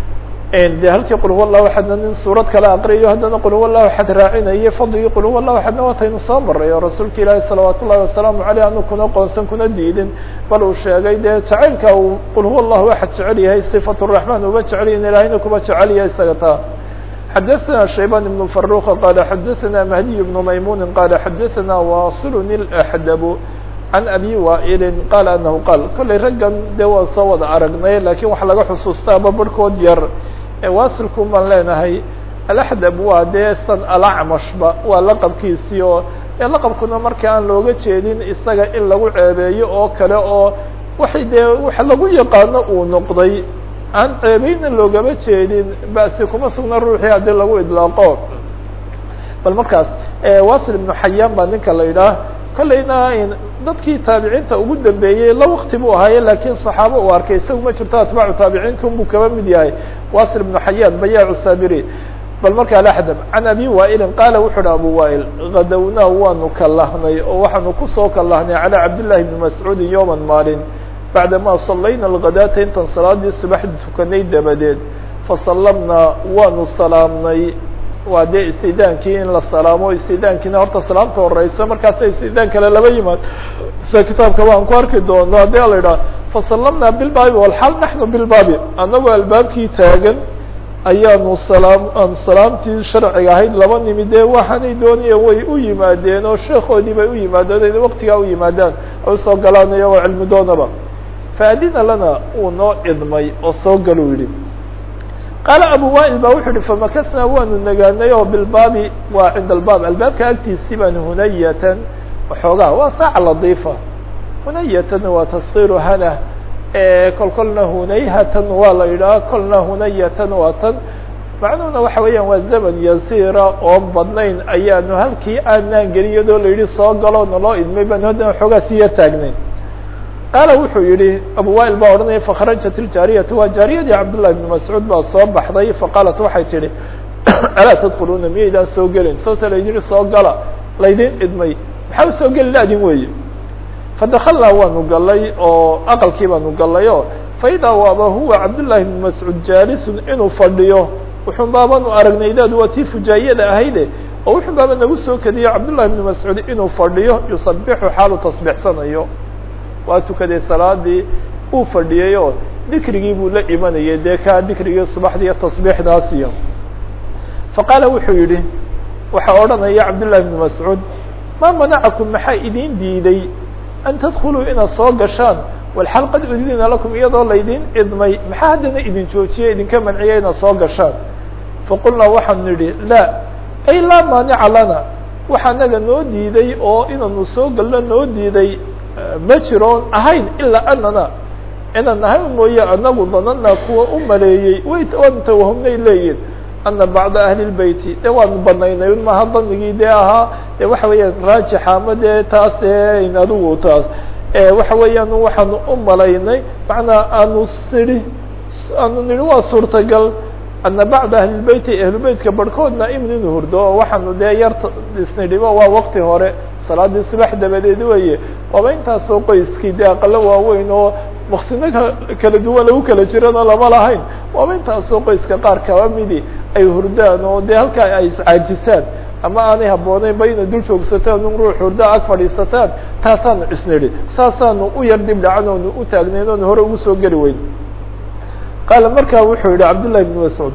de halkii qul huwa allahu axadna nin suurad kale aqriyayo haddana qul huwa allahu axad raacinaye fadligii qul huwa allahu axadna waataynu soo maray oo rasuulka ilaahi salawaat ullahi wasalaamu aleyh anu kuna qoonsan kuna diidin bal uu sheegay dee jacaylka uu qul huwa allahu axad jecel yahay sifat raxmaan uba jecel yahin ilaahayna kuba jecel yahay isaga taa xadaثna shayban ibn faruqa qala xadaثna mahdiy ibnu maymuni qala xadaثna wasilun اlaxdabu can abi wailin qala anahu qaal kollay raggan dee waan soo wada aragnay lakin waxa laga xusuustaaba barhkood yar waasilku baan leenahay alaxdab waa dee san alacmashba waa laqabkiisii oo laqabkuna marka aan looga jeedin isaga in lagu ceebeeyo oo kale oo waxay dee waxa lagu yaqaano uu noqday aan ceebeyna loogama jeedin basi kuma sugna ruuxii haddii lagu idlaaqo bal markaas wasil ibnu xayaan baa ninka la yidhaah kollayna dadkii taabiciinta ugu dambeeyey la wakti buu ahaaye lakin صaxaabo uu arkay isagu ma jirto atbaacu taabiciinta unbuu kaba mid yahay wasil ibnu xayaan bayaacu saabiri bal markaa laxdab can abi wailin qaala wuxu uhi abu wail gadowna waanu kalahnay oo waxaanu kusoo kalahnay calى cabdillahi bni mascuudi yowma maalin bacdama salayna algadaata intaan salaadii subaxdi tukanay dabadeed fasalamna waanu salaamnay waa dee istidaankii in la salaamo istidaankiina horta salaamta horeysa markaasa istidaan kale laba yimaad sida kitaabka waan ku arki doono haddii la idhaha fasalamna bilbaabi walxaal naxnu bilbaabi annagoo albaabkii taagan ayaanu aan salaamtii sharciga ahayd laba nimi dee waxaanay doonaya way u yimaadeen oo sheekoodii bay u yimaadeen inay waktigaa u yimaadaan ay usoo galaan iyagoo cilmi doonaba faadina lana uu noo idmay oo soo galu yidhi qaala abu wail ba wuxu uhi famakasnaa waanu nagaanay oo bilbaabi waa cinda albaab albaabka agtiisii baan hunayatan waxoogaa waa saaca ladiifa hunayatan waa taskiiru hana kolkolna hunayhatan waa la yidhaha kolna hunayatan waa tan macnuhuna waxa weeyaan waa zaman yasiira oo badnayn ayaanu halkii aanaan gelin iyadoo la yidhi soo galo naloo idmay baan haddana waxoogaa sii yar taagnayn qaala wuxuu yihi abu wail baa odhanaya fakharajat iljaariyatu waa jaariyadii cabdullahi bni mascuud baa soo baxday faqaalat waxay tidhi alaa tadkuluuna miyaydaan soo gelin sababta la yihi soo gala laydin idmay maxaa usoo geli laadin weeye fadakalnaa waanu galay oo aqalkii baanu galay o faidaa waaba huwa cabdullahi bni mascuud jaalisun inuu fadhiyo wuxun baabanu aragnay daadu waa tii fujaayada ahayde oo wuxun baaba nagu soo kediyo cabdullahi bni mascuud inuu fadhiyo yusabixu xaalu tasbixsanayo waa tukaday salaadii uu fadhiyay oo dikrigii buu la imanayay dee kaa dikrigii subaxdii iyo tasbiixdaas iyo faqaala wuxuu yidhi waxaa odhanaya cabdullahi ibnu mascuud maa manacakum maxaa idin diiday an tadkuluu inaad soo gashaan walxal qad udina lakum iyadoo laydin idmay maxaa haddana idin joojiyay idinka manciya inaad soo gashaan faqulnaa waxaan nidhi laa ay laa maanica lana waxa naga noo diiday oo inaanu soo galno noo diiday ma jiroon ahayn ilaa anana inaan nahay mooye anagu danana kuwa u maleeyey waan tawahumnay leeyihin ana bacda ahli lbeyti de waanu banaynay un maha danigii dee ahaa de waxa weeyaan raajixa ama dee taas in adigu taas waxa weeyaan waxaanu u malaynay macnaa aanu nihi waa suurtagal ana bacda ahli lbeyti ahlubeytka barhkoodna imin inu hurdo oo waxaanu dee yar isnidhibo waa waqti hore salaadii subax dabadeed weeye waaba intaasoo qoyskii dee aqalo waaweyn oo waktino kala duwan lagu kala jirana lama lahayn waaba intaasoo qoyska qaar kaba midi ay hurdaan oo dee halkaa ay iscaajisaan ama aanay habbooneyn ba inay dul joogsataan un ruux hurda ag fadhiisataan taasaanu isnidhi saasaanu u yar dib dhacan oonu u taagnayn oonu hore ugu soo geli weyn qaala markaa wuxuu yihi cabdullahi ibn mascuud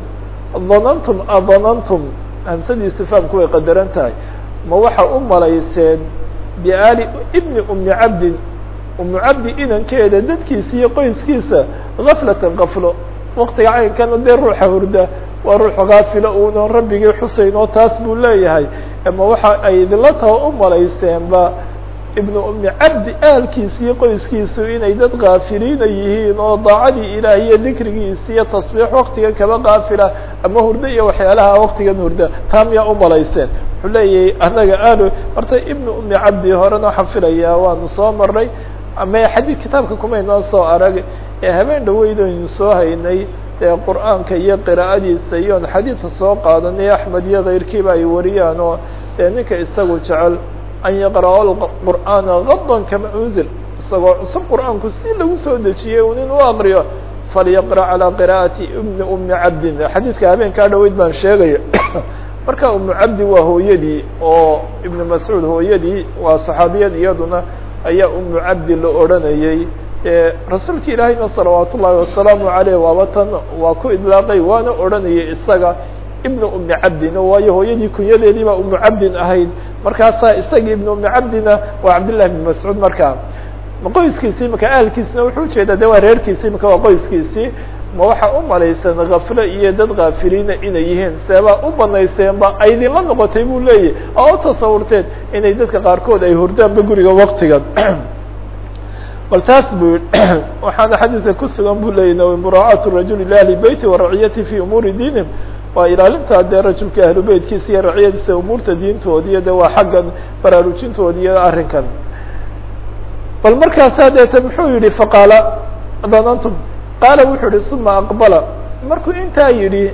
adanantum hamsadii istifaamku way qadaran tahay ma waxa u malayseen biaali ibni umi cabdin umu cabdi inankeeda dadkiisa iyo qoyskiisa gaflatan kaflo waktiga caynkana dee ruuxa hurda waa ruux kaafilo uunan rabbigii xusayn oo taas buu leeyahay ama waxa ay idinla taha u malayseenba ibnu umi cabdi aalkiisa iyo qoyskiisu inay dad kaafiliina yihiin oo daacadii ilaah iyo dikrigiisa iyo tasbiix waktigan kaba kaafila ama hurda iyo waxyaalaha waktigan hurda taa miyaa u malayseen wuxuu leeyahay anaga aalo horta ibnu umi cabdi horena waxaan filayaa waanu soo maray ama xadii kitaabka kumaynoo soo arag ee habeen dhaweyd aynu soo haynay dee qur'aanka iyo qiraa'adiisa iyoon xadiidka soo qaadanay axmed iyo kayrkiiba ay wariyaan oo dee ninka isagu jecel an yaqra'u qur'aana gadan kama unzil isagoo cusub qur'aanku si lagu soo dejiyey un in u aqriyo falyaqra' calaa qira'ati ibni umi cabdin xadiidka habeenkaa dhaweyd baan sheegaya marka umu cabdi waa hooyadii oo ibnu mascuud hooyadii waa saxaabiyad iyaduna ayaa umu cabdi la odhanayey rasuulka ilaahayna salawaat ullaahi wasalaamu caleyh waaba tan waa ku idlaaqay waana odhanayay isaga ibnu umi cabdin waayo hooyadii kunyadeedii baa umu cabdin ahayd markaasaa isagii ibnu umi cabdina waa cabdillahi ibn mascuud markaa ma qoyskiisii maka ahalkiisina wuxuu ujeedaa de waa reerkiisii maka waa qoyskiisii ma waxa u malaysan kaflo iyo dad kaafiliina inay yihiin seebaa u banayseenba ay idinla noqotay buu leeyahy oo u tasawurteen inay dadka qaarkood ay hurdaanba guriga waktigan bal taas buu waxaana xadiidka ku sugan buu leeyahy muraacaatu rajuli liahli beyti wa raciyati fi umuuri diinihim waa ilaalintaa dee rajulka ahlu beytkiisa iyo raciyadiisa umuurta diintoodi iyo de waa xaggan baraarujintoodi iyo arrinkan bal markaasaa deeta muxuu yihi faqaala danantum qaala wuxuu yihi uma aqbala markuu intaa yidhi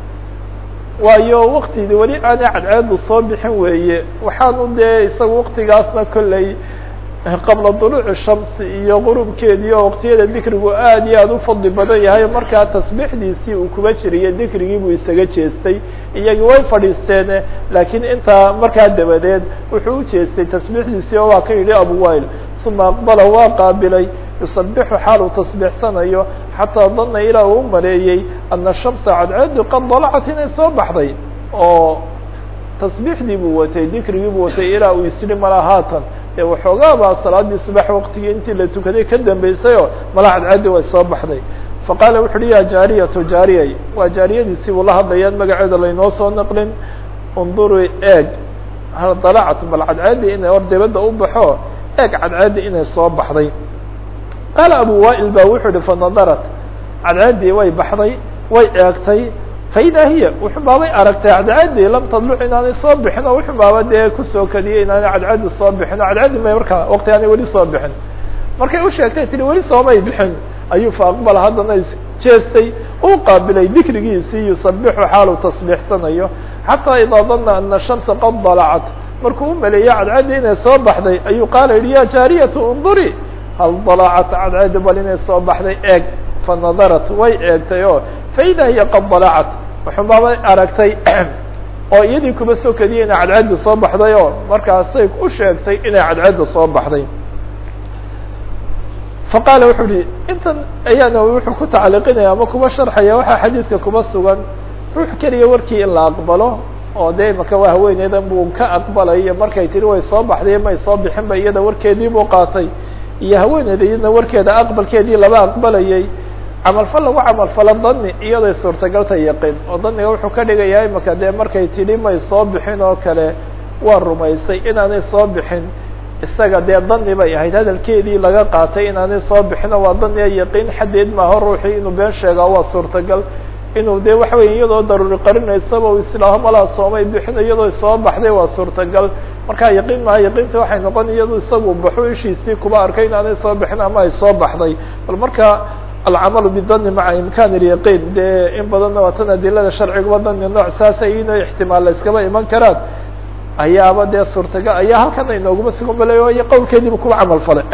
waayo waktidii weli aanay cadceedu soo bixin weeye waxaanu dee isaga waktigaasna kolley qabla duluuci shamsi iyo qurubkeedii oo waktiyada dikrigu aad iyo aada u fadli badan yahay markaa tasbiixdiisii uu kuba jiriyo dikrigii buu isaga jeestay iyagii way fadhiisteene laakiin intaa markaa dabadeed wuxuu u jeestay tasbiixdiisii oo waa ka yidhi abu wail uma aqbala waa qaabilay yusabixu xaal uu tasbiixsanayo xataa dana ilaa uu maleeyey ana shamsa cadceedu qad dalacat inay soo baxday oo tasbiixdii buu watay dikrigii buu watay ilaa uu isiri mala haatan dee waxoogaa baa salaadii subax waktigii intii la tukaday ka dambeysayoo mala cadceedi way soo baxday faqaala wuxu uhi ya jaariyatu jaariyay waa jaariyadiisii buu la hadlayaan magaceeda laynoo soo naqlin unduri eeg hal dalacat bal cadceedi inay hor dibadda u baxo eeg cadceedi inay soo baxday qaala abu wail ba wuxuu yihi fanadarat cadceedii way baxday way eegtay faida hiya wuxubaabay aragtay cadceedii lam tadluc inaanay soo bixin oo wuxubaaba dee kusoo kadiyey inaanay cadceedi soo bixin oo cadceedi may markaa wakti aanay weli soo bixin markay u sheegtay tiri weli soomay bixin ayuu fa aqbala haddana jeestay uu qaabilay dikrigiisii yusabixu xaalu tasbiixsanayo xataa idaa dana ana shamsa qad dalacat markuu u maleeyey cadceedii inay soo baxday ayuu qaala yihi ya jaariyatu unduri hal dalacat cadceedi bal inay soo baxday eeg fanadarat way eegtay oo faida hiya qad dalacat wuxubaabay aragtay oo iyadii kuba soo kadiyey inay cadceedi soo baxday oo markaasay u sheegtay inay cadceedi soo baxday faqaala wuxuu uhi intan ayaana wuxuu ku tacliiqinaya ama kuma sharxaya waxaa xadiidka kuma sugan ruux keliya warkii in la aqbalo oo dee imaka waa haweeneydan buu ka aqbalayo markay tiri way soo baxday may soo bixin ba iyada warkeedii buu qaatay iyo haweeneyda iyadna warkeeda aqbalkeedii laba aqbalayay camalfal lagu camalfalo dani iyaday suurtagalta yaqiin oo daniga wuxuu ka dhigayaa imaka dee markay tidhi may soo bixin oo kale waa rumaysay inaanay soo bixin isaga dee dani bay ahayd hadalkeedii laga qaatay inaanay soo bixino waa daniya yaqiin xadeed maaho ruuxii inuu been sheegaa waa suurtagal inuu dee waxa weya iyadoo daruuri qarinaysaba u islaaho malaa soomay bixin iyadoo soo baxday waa suurtagal markaa yaqiin maha yaqiinta waxay noqon iyado isagu baxu ishiisii kuba arkay inaanay soo bixin ama ay soo baxday bal marka alcamalu bidani maca imkaan ilyaqiin dee in badanna waa tan adilada sharciguba dani nooc saasa ino ixtimaal la iskaba iman karaan ayaaba dee suurtagal ayaa halkana inooguma sugan bale iyo qowlkeediiba kuba camal falay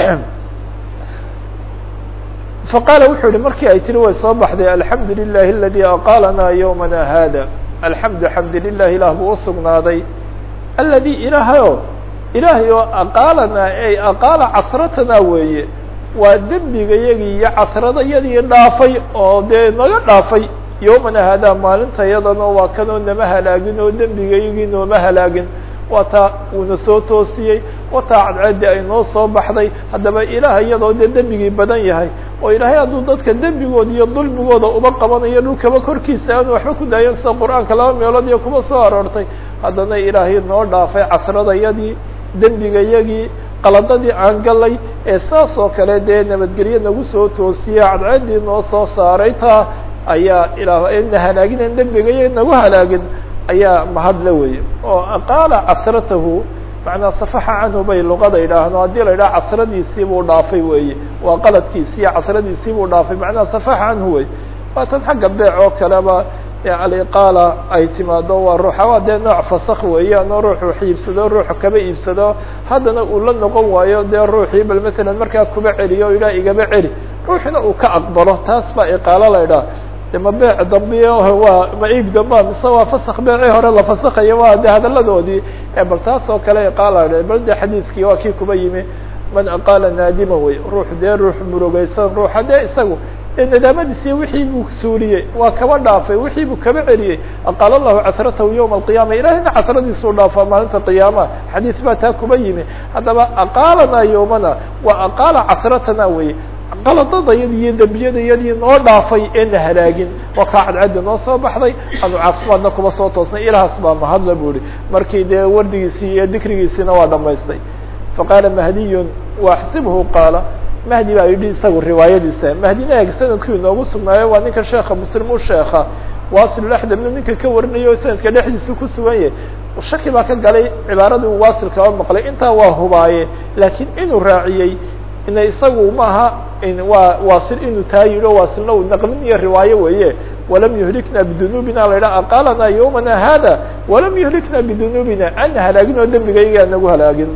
faqaala wuxuu yihi markii ay tiri way soo baxday alxamdu lilahi aladi aqaalana ywmana hada alxamdu xamdu lilah ilah buu usugnaaday aladi ilaahayo ilaahay oo aqaalana ay aqaala casratana weeye waa dembigayagii iyo casradayadii dhaafay oo dee naga dhaafay yowmana hada maalinta yadano waa kanoo nama halaagin oo dembigayagii nooma halaagin waa taa uuna soo toosiyey waa taa cadceedi ay noo soo baxday haddaba ilaah iyadoo dee dembigii badan yahay oo ilaahay hadduu dadka dembigooda iyo dulmigooda uba qabanayo dhulkaba korkiisa aanu waxba ku daayan sida qur-aanka laba meelood iyo kuma soo aroortay haddana ilaahay noo dhaafay casradayadii dembigayagii qaladadii aan galay ee saas oo kale dee nabadgelyo nagu soo toosiyey cadceedii noo soo saaray taa ayaa ilaah na halaaginen dembigaya nagu halaagin ayaa mahadle weye oo aqaala casratahu macnaa safaxa canhu bay luqada idhaahno haddii la idhaha casradiisii buu dhaafay weeye waa qaladkiisii iyo casradiisii buu dhaafay macnaha safaxa canhu wey waa tan xagga beec oo kaleba aliqaala ay timaado waa ruuxa waa dee nooc fasak weeyaan oo ruux wax iibsado ruuxu kaba iibsado haddana uu la noqon waayo dee ruuxii bal masalan markaa kuba celiyo o idhaha igaba celi ruuxina uu ka aqbalo taas baa iqaalo la idhaha de ma beec dambiye waa ma iib damba mise waa fasak beecii hore la fasakayo waa de hadaladoodii bal taas oo kale iqaala bal de xadiidkii waa kii kuba yimi man aqaala naadima wey ruux dee ruux murugaysan ruuxa dee isagu nadaamadiisii wixii buu suuliyey waa kaba dhaafay wixii buu kaba celiyey aqaala allahu casratahu yowma alqiyaama ilahayna casradiisuu dhaafaa maalinta qiyaamaha xadiis baa taa kuba yimi haddaba aqaalana yowmana waa aqaala casratana weye qaladadayadii iyo dembiyadayadii noo dhaafay ee na halaagin waa kaa cadcaddi noo soo baxday anu caafimaadna kuma soo toosnay ilahaas baa mahadla bu ihi markii dee wardigiisii iyo dikrigiisiina waa dhamaystay faqaala mahdiyun waaxsibhu qaala mahdi baa yidhi isagu riwaayadiisa mahdina eg sanadku inoogu sugnaayo waa ninka sheeka muslim u sheeka waasilaxdamna ninka ka warinayo sanadka dhexdiisa ku sugan yahay shaki baa ka galay cibaaradii uu waasilkaba maqlay intaa waa hubaaye laakiin inuu raaciyey ina isagu maaha waa waasil inuu taa yidho waasilna uu naqlin iyo riwaayo weeye walam yuhlikna bidunuubina la idhaha aqaalana yowmana hada walam yuhlikna bidunuubina ana halaagin oo dembigayga anagu halaagin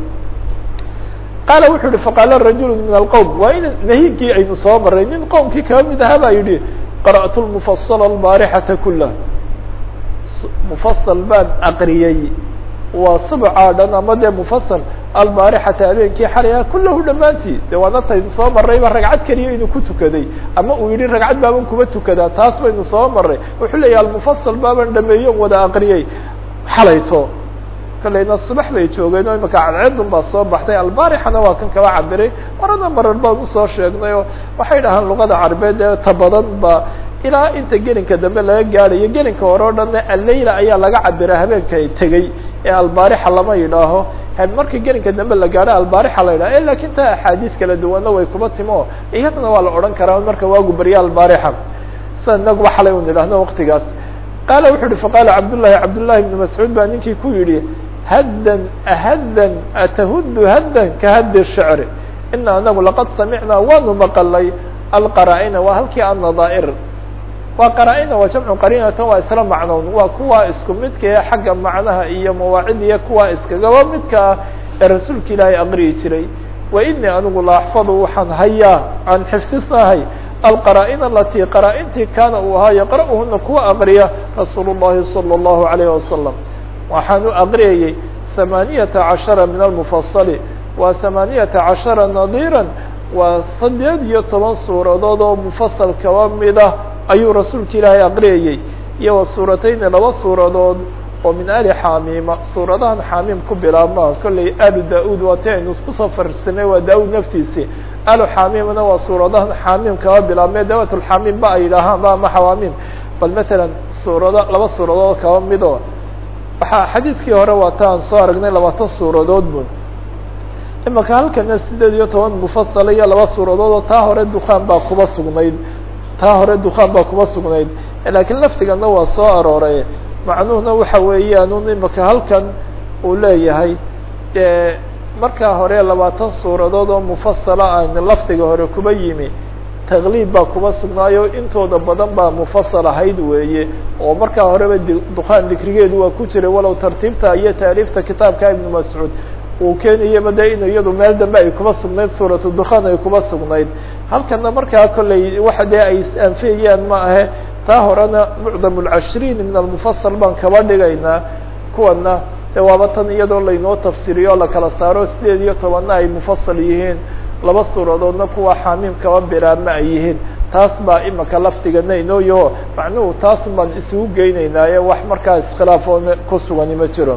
qaala wuxuu yihi faqaala rajulu min alqowm waa in nahiigii aynu soo maray nin qowmkii kaba mid ahaa baa yidhi qara'tu lmufasala albaarixata kulah mufasal baan aqriyey waa subcaa dhan ama dee mufasal albaarixata habeenkii xalaya kulahu dhammaantii de waa nataynu soo marayba ragcad keliya inuu ku tukaday ama uu yihi ragcad baaban kuba tukadaa taas baynu soo maray wuxuu leeyahy almufasal baaban dhameeyo wada aqriyey xalayto kalayna subax bay joogeen oo imaka cadceedun baa soo baxday albaarixana waa kan kaba cabiray marada marar baan usoo sheegnay oo waxay dhahaan luqada carabeed ee ta badan ba ilaa inta gelinka dambe laga gaadhayo gelinka hore o dhanna allayla ayaa laga cabira habeenka tegey ee albaarixa lama yidhaaho markii gelinka dambe la gaadho albaarixa la yidhaho lakin ta axaadiis kala duwanna way kuba timo iyadana waa la odhan karaa marka waagu barya albaarixa sa inaguba xalay un idhaahno waktigaas qaala wuxu uhi faqaala cabdullahi ibnu mascuud baa ninkii ku yidhi haddan ahaddan atahuddu haddan kahaddi shicri ina anagu laqad samicnaa waanu maqalay alqaraa-ina waa halkii annadaa'ir waa qaraa-ina waa jamcu qariinatan waa isla macnown waa kuwa isku midka ee xagga macnaha iyo mawaacid iyo kuwa iskagaba midka ah ee rasuulka ilaahay aqriyi jiray wa inii anigu la axfadu waxaan hayaa aan xifdisnahay alqaraa-ina alatii qaraa-intii kaana uu ahaa yaqra'uhuna kuwa aqriya rasuulu llahi salى اllahu alayh wasalam waxaan u aqriyayey 18 min almufasali waa 18 nadiira waa 18 suuradood oo mufasal kaba mida ayuu rasuulka ilaahay aqriyayey iyo wa suuratayn 2 suuradood oo min ali xamiima suuradahan xamiim ku bilaabma kolley alu daud waa taaynu ku soo farsanay waa daud naftiisi alu xamiimna waa suuradahan xamiim kaba bilaabmay dawatul xamiim ba ay lahaan ba ma xawaamiim bal mesela suurada 2 suuradood kaba mido waxa xadiiskii hore waa taan soo aragnay 20 suuradood buu imaka halkana 18 mufasal iyo 2 suuradood oo taa hore duqaan baa kuba sugnayd laakiin laftigana waa soo arooray macnuhuna waxa weeyaan imaka halkan uu leeyahay markaa hore 20 suuradood oo mufasala aan laftiga hore kuba yimi taqliib baa kuba sugnaayo intooda badan baa mufasal ahayd weeye oo markaa horeba duqaan dikrigeedu waa ku jiray walow tartiibta iyo taariifta kitaabka ibn mascuud uu keenayaba de in iyadu meel dambe ay kuba sugnayd suuratu dukhaan ay kuba sugnayd halkana markaa kolley waxa dee ay anfiyayaan ma ahe taa horena mucdam الcashriin min almufasal baan kaba dhigaynaa kuwana de waaba tan iyadoo laynoo tafsiriyo o lakala saaro 18 ay mufasal yihiin 2 suuradoodna kuwa xamiim kaba bilaabma ay yihiin taas baa imaka laftigana inooyaho macnuhu taas baan isugu geynaynaaye wax markaa iskhilaafoo ku sugani ma jiro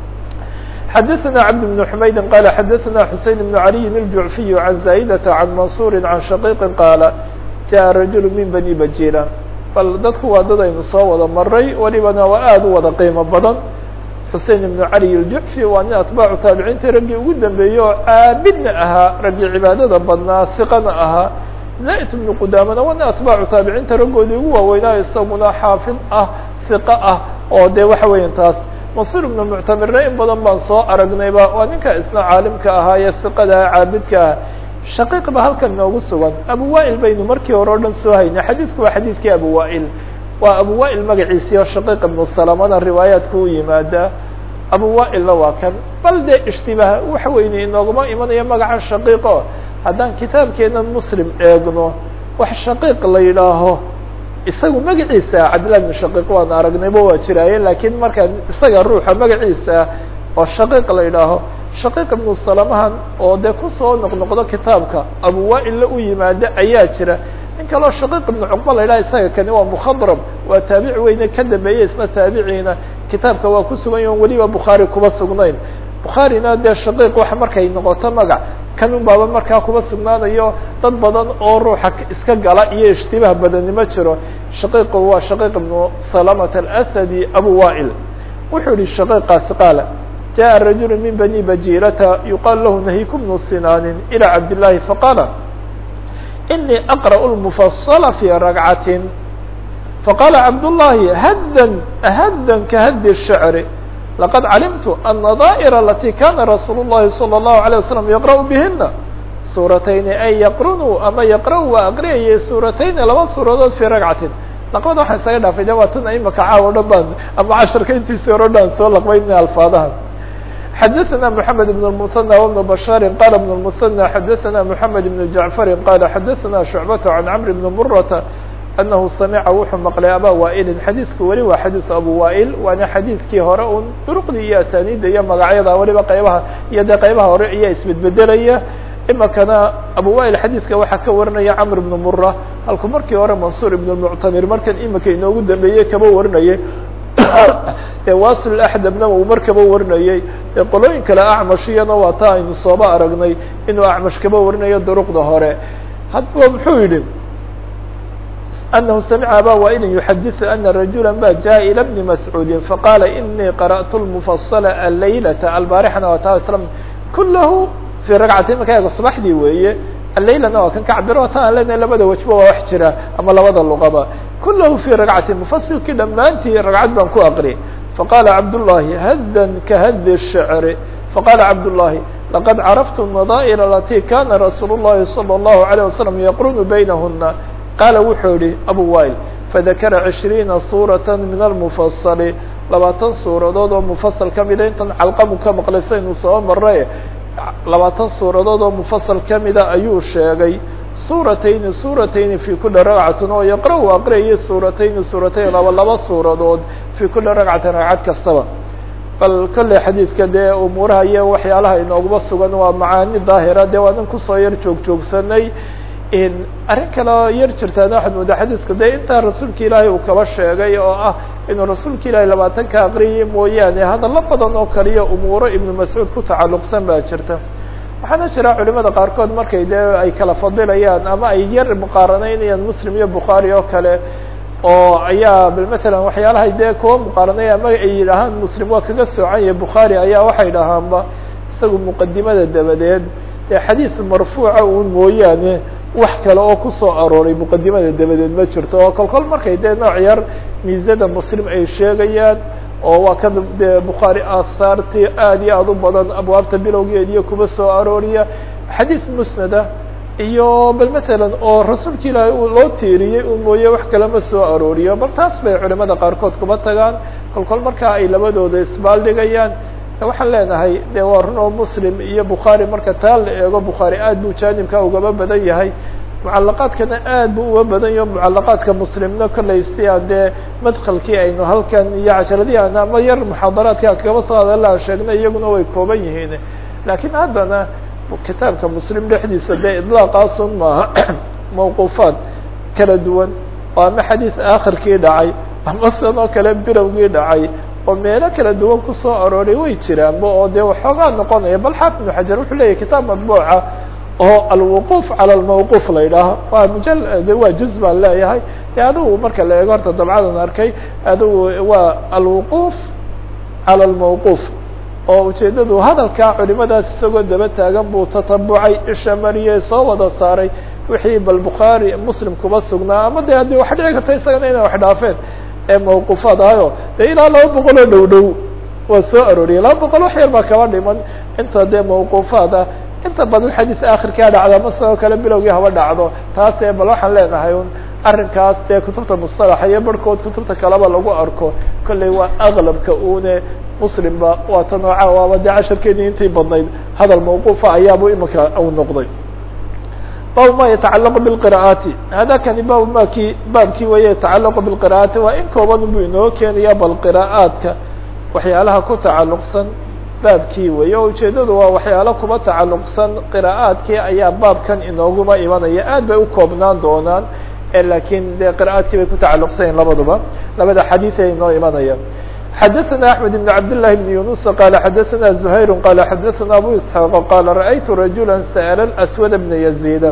xdثna cبد بن حmayd qال xdثna حuseين بن علي الجuعفي عن زاaئدة عن منصور عن شhقيq qاaل جaء رaجuل min بني bajيلة bal dadku waa dad aynu soo wada maray walibana waa aad u wada qiimo badan حuseين بن علي الجuعفي waa nin atباacu taabiciinta raggii ugu dambeeyey oo caabidna ahaa raggii cibaadada badnaa ثiqana ahaa زائد بن qudamana waa nin atباacu taabiciinta raggoodii ugu waaweynaa isaguna xaafid ah ثiqة ah oo de waxa weya taas منصور بن معتمرna in badan baan soo aragnayba waa ninka isna caalimka ahaa ee ثiqada caabidka ah shaqiiq ba halkan noogu sugan abu wa'il baynu markii hore o dhan soo haynay xadiidku waa xadiidkii abu wa'il waa abu wa'il magaciisi oo shaqiiq ibnu salamana riwaayaadku u yimaada abu wa'ilna waa kan bal dee ishtibaah waxa weyne inooguma imanayo magaca shaqiiqo haddaan kitaabkeenan muslim eegno wax shaqiiq la yidhaaho isagu magaciisa cabdillah ibn shaqiiq waan aragnayba waa jiraaye lakiin markaa isaga ruuxa magaciisa oo shaqiiq la yidhaaho shaqiiq ibnu salamahan oo dee kusoo noqnoqdo kitaabka abu wa'illa u yimaada ayaa jira in kaleo shaqiiq ibnu cuqba la yidhaha isaga kani waa mukhadrab waa taabici weyne ka dambeeyey isna taabiciina kitaabka waa ku sugan yahin weliba bukhaari kuba sugnayn bukhaarina dee shaqiiq waxa markay noqoto magac kan un baaba markaa kuba sugnaanayo dad badan oo ruuxa iska gala iyo ishtibaah badani ma jiro shaqiiqu waa shaqiiq ibnu salamata alasadi abu wa'il wuxuu yihi shaqiiqaasi qaala jaءa rajul min bani bajilata yuqal lahu nahiku bnu sinaanin ilى cabdالlahi faqaala inii aqrأ الmufasla fi ragcatin faqala cabdالlahi haddan kahadi الshacri laqad calimtu النadائر alatي kana rasuul الlahi salى الlahu عalيه waslم yaqrأ bihina suuratayni ay yaqrunuu ama yaqrأu waa aqriyayay suuratayni 2 suuradood fi ragcatin laqbada waxaan isaga dhaafay de waa tan imaka caawo dhan baan ama casharka intiisi hore dhan soo laqbayna alfaadaha xdثna محamed بن المثنى وبن بشhاr qال بن المثنى xdثna محamed بن جعفر qال xdثna شhuعبة عن cمر بن مرة أنه سمعa wuxuu mqلay abا wائل xadيiثku weli waa xadيiث abu wائل waana xadيiثkii hore un drqdii iyo asanida iyo magacyada waliba qaybaha iyo de qaybaha hore iya isbedbedelaya imakana abu wائل xadيiثka waxaa ka warinaya cمر بن مرة halku markii hore maنصور بن المعتمر markan imika inoogu dambeeyey kaba warinayay wasil axdabna uu markaba warinayey qolooyin kale acmashiyana waa taa aynu sooba aragnay inuu acmash kaba warinayo duruqda hore hadaba muxuu yihi أنه سمع abا وائل يحdث أن رaجuلا ba جاء إلى بن مسعوud فqاla إنii قرأت المفصل الليلة الباrحna waa ta sلم كله في رagcati marka eego صبaxdii weeye الليلna waa kan ka cabiro taan lena labada wجba waa wax jira ama labada luqaba كله في رagcati مفصلkii dhamaantii ragcad baan ku aqri فqاla cabdاللahi hدا kahd الشhعر فqاla cabdاللahi لaqad cرفت النadائر التي kana رasuul الlahi صلى الله عليه وسلم يqرن بynهna qaala wuxuu yihi abu wa'il fadakara 20 suuraة min almufasl 20 suuradood oo mufasal kamida intan calqamu ka maqlaysaynu soo maray 20 suuradood oo mufasal kamida ayuu sheegay suuratayni fi kuli ragcatin oo yaqra' aqriyay suuratayn laba suuradood fi kuli ragcatin ragcad kastaba bal kolley xadiidka dee umuuraha iyo waxyaalaha inooguma sugan waa macaani daahira dee waanan kusoo yar joogjoogsanay arrin kaleo yar jirtaana waxaad moodaa xadiiska dee intaa rasuulka ilaahay uu kaba sheegay oo ah inuu rasuulka ilaahay 20ka aqriyay mooyaane hadallo badan oo kaliya umuuro ibnu mascuud ku tacalluqsan baa jirta waxaana jira culimada qaarkood markay dee ay kala fadilayaan ama ay yar muqaaranaynayaan muslim iyo bukhaari oo kale oo ayaa bal matalan waxyaalahay dee kuwa muqaaranaya ama ay yidhaahaan muslim waa kaga soocan yahay bukhaari ayaa waxay dhahaanba isagu muqadimada dabadeed dee xadiis marfuuca uun mooyaane wax kale oo kusoo arooray muqadimada dabadeed ma jirto oo kolkol markay dee nooc yar miisada muslim ay sheegayaan oo waa ka dee bukhaari aahaartii aad iyo aad u badan abwaabta bilowgeediyo kuba soo arooriya xadiis musnada iyo bal matalan oo rasuulka ilaahay loo tiiriyey uu mooye wax kale ma soo arooriyo bal taas bay culimada qaarkood kuba tagaan kolkol markaa ay labadooda isbaaldhigayaan waxaan leenahay dee waa run oo muslim iyo bukhaari marka taa la eego bukhaari aad buu jaanibka ugaba badan yahay mucalaqaadkana aad buu uga badan yaho mucalaqaadka muslimna kollay si aan dee madkalkii aynu halkan iyo casharadii aan ama yar muxaadaraadkii aan kaba soo hadalla sheegnay iyaguna way kooban yihiin laakiin haddana kitaabka muslim dhexdiisa dee idlaaqaasun maaha mawquufaad kala duwan oo ama xadiis aakhirkii dhacay ama sanoo kale bilowgii dhacay oo meelo kala duwan kusoo arooray way jiraanba oo dee waxoogaa noqonaya bal xaafid ibnu xajar wuxuu leeyahy kitaab madbuuca oo alwuquuf cala almawquuf la yidhaaho waa waa juz baan leeyahay de adigu marka la eego horta dabcadan arkay adigu waa alwuquuf cala almawquuf oo ujeedadu hadalkaa culimadaas isagoo daba taagan buu tatabucay isha mariyey soo wada saaray wixii bal bukhaari muslim kuba sugnaa ama de haddii wax dhici karta isagana inay wax dhaafeen ee mawquufaad ahayo dee ilaa 200 oo dhow dhow waa soo arooriyay 200 wax yar baa kaba dhiman inta dee mawquufaad ah inta badan xadiis aakhirkaa dhacda ama sidoo kale bilowgii haba dhacdo taasee bal waxaan leenahay un arrinkaas dee kutubta mustalaxa iyo barhkood kutubta kaleba lagu arko kolley waa aqlabka une muslimba waa ta nooca waaba dee casharkeedii intii badnayd hadal mawquufa ayaabuu imika u noqday bab ma yatacalaqu bilqira'aati hada kani bab maki baabkii waya yatacalaqu bilqira'aati waa in kooban buu inoo keenaya bal qira'aadka waxyaalaha ku tacalluqsan baabkii weeye oo ujeedadu waa waxyaalo kuba tacalluqsan qira'aadkii ayaa baabkan inooguma imanaya aad bay u koobnaan doonaan lakin de qira'aadkii bay ku tacalluqsanyahin labaduba labada xadiis ay inoo imanaya xadaثna أحmed بن cabd للhi بن yuنuس qala xadaثna زhayr qala xadaثna abu isحاaq qala raأytu rajula sأl الأswad بna يزيd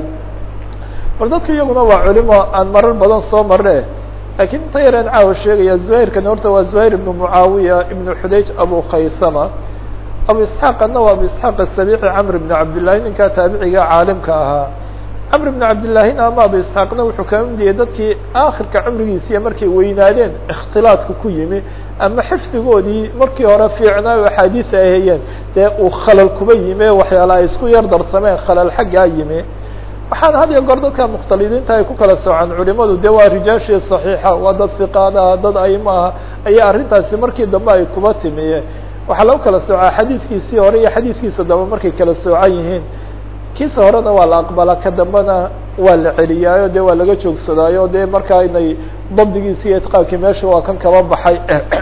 bal dadka iyaguna waa culimo aan marar badan soo mare lakin inta yareen caawa sheegaya زhayrkani horta waa زhayr ibn mucaawiya ibn xudayj abu khaysama abu isحaaqana waa abu isحaaq الsabici cmr بn cabdالlahi ninkaa taabiciga caalimka ahaa cmr بn cabdillahina ama abu isحaaqna wuxuu ka mid yahay dadkii aakhirka cumrigiisiiya markay weynaadeen ikhtilaadku ku yimi ama xifdigoodii markii hore fiicnaa o axaadiis ay hayeen dee uu khalal kuba yimi waxyaala ay isku yar darsameen khalal xaggaa yimi waxaana had iyo goor dadka mukhtalidiinta ay ku kala soocaan culimadu dee waa rijaashii صaxiixa waa dad siqaadaha dad aimaha ayaa arrintaasi markii dambe ay kuba timiye waxaa lagu kala soocaa xadiiskiisii hore iyo xadiiskiisa dambe markay kala soocan yihiin kiisa horena waa la aqbala ka dambena waa la celiyaayo dee waa laga joogsadaayo dee markaa inay dabdigiisi iyo itqaabkii meesha waa kan kaba baxay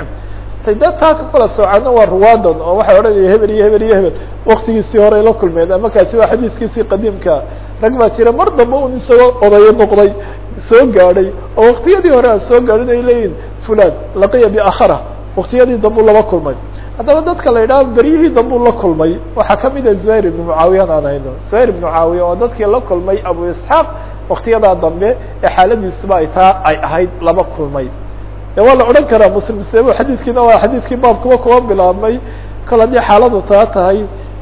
tay dee taa ka kala soocana waa ruwaadan oo waxay odhanaya hebel iyo hebel iyo hebel waktigiisii horey la kulmeen ama kaasi waa xadiiskiisii qadiimka rag baa jira mar dambe un isagoo odayo noqday soo gaadhay oo waktiyadii hore aan soo gaadhin ay leeyihin fulan laqiya biakhara waktiyadii dambu laba kulmay haddaba dadka la yidhaha beryihii dambuu la kulmay waxaa kamid ah زhayr ibn mucaawiyan aan hayno زhayr ibn mucaawiya oo dadkii la kulmay abu isحaaq waktiyadaa dambe ee xaaladiisuba ay taa ay ahayd laba kulmay de waa la odhan karaa muslim sebo xadiiskiina waa xadiiskii baabkuba kuwa bilaabmay kol haddii xaaladu taa tahay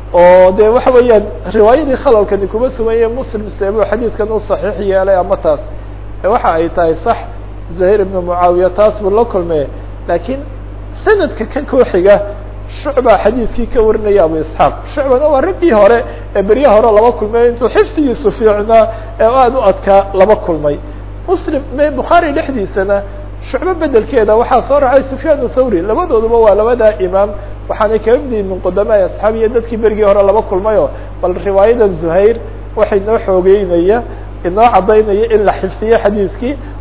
oo de waxa weeyaan riwaayadii khalalkani kuma sumaye muslim sebo xadiiskan u صaxiix yeelay ama taas waxa ay tahay sax زhayr ibn mucaawiya taas buu la kulmay lakin sanadka kan kooxiga shucba xadiidkii ka warinaya abu isحaaq shucbana waa raggii hore ee beryaha hore laba kulmay intuu xifdigiisu fiicnaa ee aad u adkaa laba kulmay muslim bukhaari dhexdiisana shucbo bedelkeeda waxaa soo raacay sufyaan thawri labadooduba waa labadaa imaam waxaanay kaga mid yihin min qudamaai asxaab iyo dadkii berigii hore laba kulmayo bal riwaayada زhayr waxay noo xoogeynaya inoo cadaynaya in la xifdiyo xadiidkii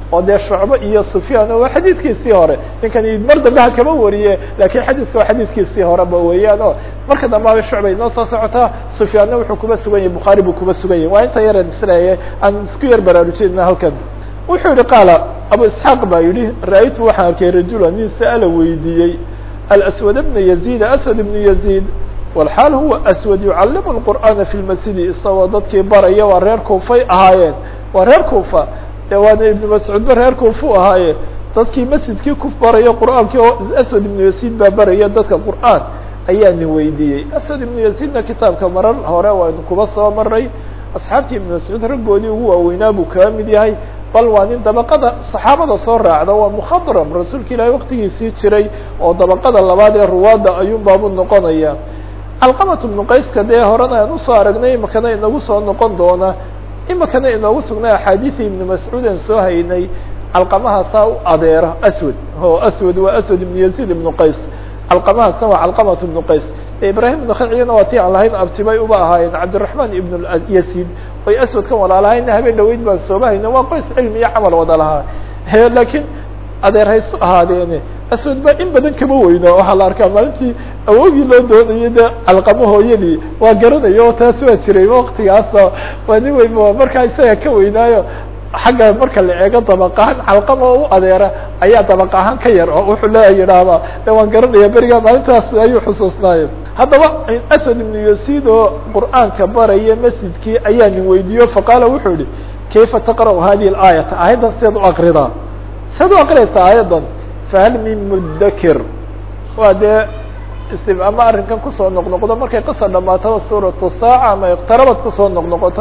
oo dee shucbe iyo sufyaan waa xadiidkiisii hore ninkani mar dambe ha kama wariye lakin xadiidka waa xadiidkiisii horeba weeyaan o marka dambe shucba inoo soo socotaa sufyaanna wuxuu kuba sugan yahay bukhaari buu kuba sugan yahay waa inta yaran isleeyahay aan isku yar baraarujinna halkan wuxuu yihi qaala abu isxaaq baa yihi ra-aytu waxaan arkay rajula nin sa'ala weydiiyey alaswad bna yazid aswad ibnu yazid walxaal huwa aswad yucallimu lqur'aana fi lmasjidi isagoo dadkii baraya waa reer kuufay ahaayeen waa reer kuufa de waana ibnu mascuudba reer kuufu ahaaye dadkii masjidkii ku baraya qur'aankii oo aswad ibnu yazid baa baraya dadka qur'aan ayaa nin weydiiyey aswad ibnu yazidna kitaabka marar hore waanu kuba soo maray asxaabtii ibnu mascuud raggoodii ugu waaweynaa buu kaa mid yahay bal waa nin dabaqada saxaabada soo raacda waa mukhadram rasuulka ilaahay waktigiisii jiray oo dabaqada labaad ee ruwaadda ayuun baabu noqonaya calqamat ibnu qayska dee horena aan usoo aragnay imakana inagu soo noqon doona imakana inoogu sugnay axaadiisi ibnu mascuud aan soo haynay calqamahaasaa u adeera aswad o aswad waa aswad ibnu yazid ibnu qays calqamahaasna waa calqamat ibnu qays ibrahim ibnu khaciyana waa ti aan lahayn abtibay uba ahaayeen cabdiraxmaan ibnu yasid oy aswadkan walaalahayna habeen dhaweyd baan sooba hayno waa qoys cilmi iyo camal wada lahaa lakiin adeer haysu ahaadeene aswad baa in badan kama weyno waxaa la arkaa maalintii awoogii loo doonayay de calqamo hooyadii waa garanayo taas waa jiray waktigaasoo waa nin weyn markaa isaga ka weynaayo xagga marka la eego dabaq ahaan calqama oo u adeera ayaa dabaq ahaan ka yar oo wuxuu le yidhaahdaa de waan garanaya berigaa maalintaas ayuu xusuusnaayo haddaba aswad ibnu yazid oo qur'aanka baraya masjidkii ayaa nin weydiiyo faqaala wuxuu yihi kayfa taqra'u hadihi aayata aayaddan seed u akridaa seed u akriyaysa aayaddan fahal min mudakir waa dee ama arrinkan kusoo noqnoqdo markay qisa dhamaataba suuratu saaca ama iqtarabad kusoo noqnoqoto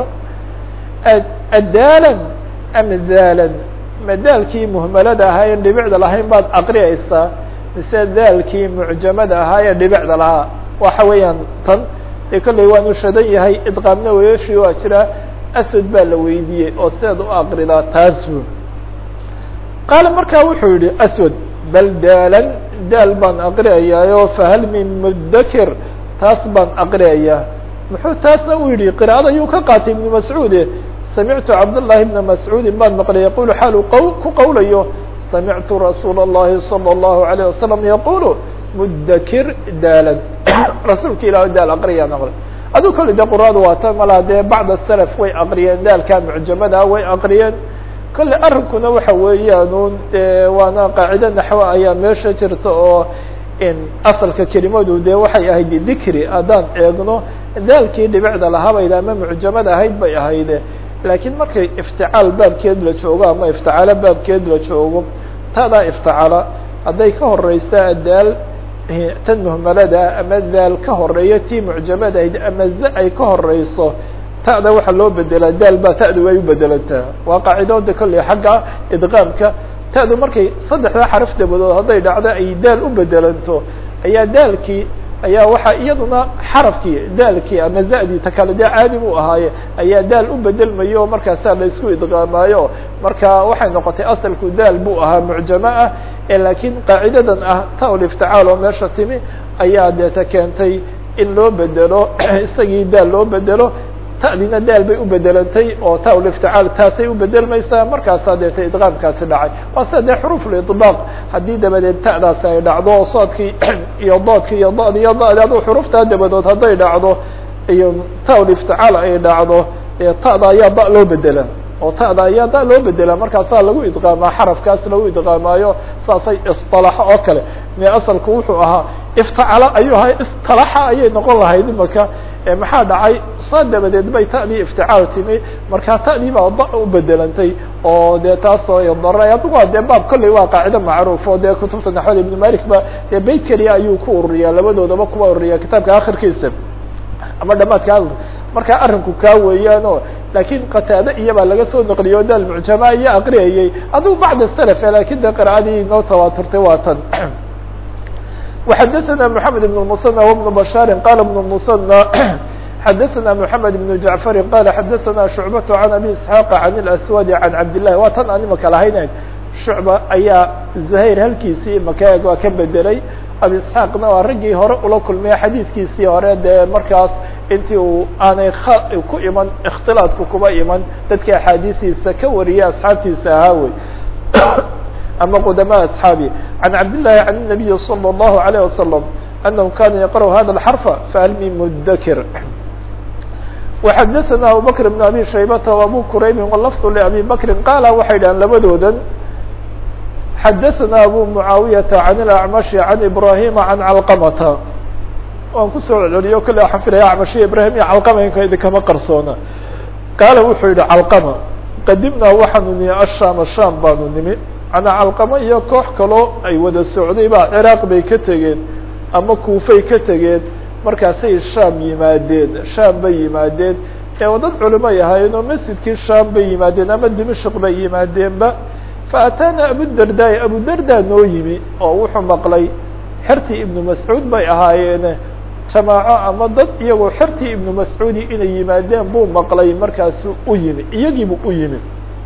adaalan ama daalan ma daalkii muhmalada ahaa ee dhibicda lahayn baad akriyaysaa mise daalkii mucjamada ahaa ee dhibicda lahaa waxa weeyaan tan dee kolley waanu shadan yahay idqaamna weeshi waa jira aswad baa la weydiiyey oo sideed u akridaa taas bu qaala markaa wuxuu yihi aswad bal daalan daal baan aqriyayaayo fahal min mudakir taas baan aqriyayaa muxuu taasna u yidhi qira'ada ayuu ka qaatay ibnu mascuude samictu cabdالlahi bna mascuudi baan maqlay yaqulu xaalu ku qowlayo samictu rasuula الlahi salى الlahu عalيه wasalam yaqulu mudakir daalan rasuulka ilah daal aqriyaan aqri aduu kole de qur'aadu waata malaa dee bacd salaf way aqriyeen daalkaa mucjamada way aqriyeen kolle arrinkuna waxa weeyaan waana qaacide naxwo ayaa meesha jirta oo asalka kelimadu de waxay ahayd dikri haddaan eegno daalkii dhibicda lahabayd ama mucjamada ahayd bay ahayde laakiin markay ifticaal baabkeed la joogo ama ifticaalo baabkeed la joogo tadaa ifticaala hadday ka horeysa daal tan muhmalada ama daal ka horeeya tii mucjamada ahayd ama za ay ka horeyso ta'da waxaa loo bedelaa daal baa ta'du way u bedelantaa waa qaacidooda kolley xagga idqaamka ta'du markay saddexdaa xaraf dabadood hadday dhacdo ay daal u bedelanto ayaa daalkii ayaa waxaa iyaduna xarafkii daalkii ama za'dii ta kale dee caadi buu ahaaye ayaa daal u bedelmayo o markaasaa la isku idqaamaayo marka waxay noqotay asalku daal buu ahaa mucjamo ah laakiin qaacidadan ah ta-ul ifticaal oo meesha timi ayaa deeta keentay in loo bedelo isagii daal loo bedelo ta'dina daal bay u bedelantay oo ta-ul ifticaal taasay u bedelmaysaa markaasaa deeta idqaamkaasi dhacay waa sida dee xuruufulidbaaq haddii dabadeed ta'daasi ay dhacdo oo soodkii iyo doodkii iyo dod iyo dadi adu xuruftaa dabadood hadday dhacdo iyo ta-ul ifticaal ay dhacdo ta'da ayaa da loo bedela oo ta'da ayaa da loo bedela markaasaa lagu idqaamaa xarafkaas lagu idqaamaayo saasay isطalaxo oo kale me asalku wuxuu ahaa iftacala ayuu ahay istalaxa ayay noqon lahayd imaka maxaa dhacay saa dabadeed bay ta'dii ifticaal timi markaa ta'dii baa da u bedelantay oo dee taasoo daray adigu dee baab kolley waa qaacida macruuf oo dee kutubta naxwada ibnu malik ba dee beyt keliya ayuu ku ururiyaa labadoodaba kuwa ururiya kitaabka akhirkiisa ama dhamaadka marka arrinku kaa weeyaano lakin qataade iyabaa laga soo naqliyo daal mucjama iyo aqriyayay adigu bacd salaf lakin de qira'adii noo tawaaturtay waa tan وxadثna محamed بن المثنى وبن بشhاr qال بن المثنى xadثna محamed بن جعفر qال xadثna شhuعبة عن أbي اسحاq عن الأسود عن cabdاللahi waa tan aan imaka lahaynayn shuعبة ayaa زhayr halkiisii maka waa ka bedelay abi isxaaqna waa raggii hore ula kulmaya xadiiskiisii hore dee markaas intii uu aanay ku iman ikhtilaadku kuba iman dadkii axaadiistiisa ka wariyay asxaabtiisa ahaa wey ama qudama أصحاaبي عن عبد اللhi عن النبي صلى الله عليه وسلم أنه كان يقرأ هذا الحرف فهل من مدكر وxdثنا أبو بكر بن أبي شhيبة وأبو كرayب واللفظ لأبي بكر قال waxay dhahan labadooda xdثنا أبو معاaوية عن الأعمش عن إبراهيم عن علقمة waan kusoo celiyo kale waxaan filaya acmashi ibrahim iyo calqama inka idinkama qarsoona qaala wuxuu yihi calqama qadimnaa waxaanu nimi asham sham baanu nimi ana calqama iyo koox kaloo ay wada socday baa ciraaq bay ka tegeen ama kuufay ka tegeen markaasay sham yimaadeen sham bay yimaadeen ee wadad culimo yahaayeen oo masjidkii sham bay yimaadeen ama dimashq bay yimaadeenba faataana abu darda noo yimi oo wuxuu maqlay xertii ibnu mascuud bay ahaayeen jamaaco ama dad iyagoo xertii ibnu mascuudi inay yimaadeen buu maqlay markaasu u yimi iyagiibu u yimi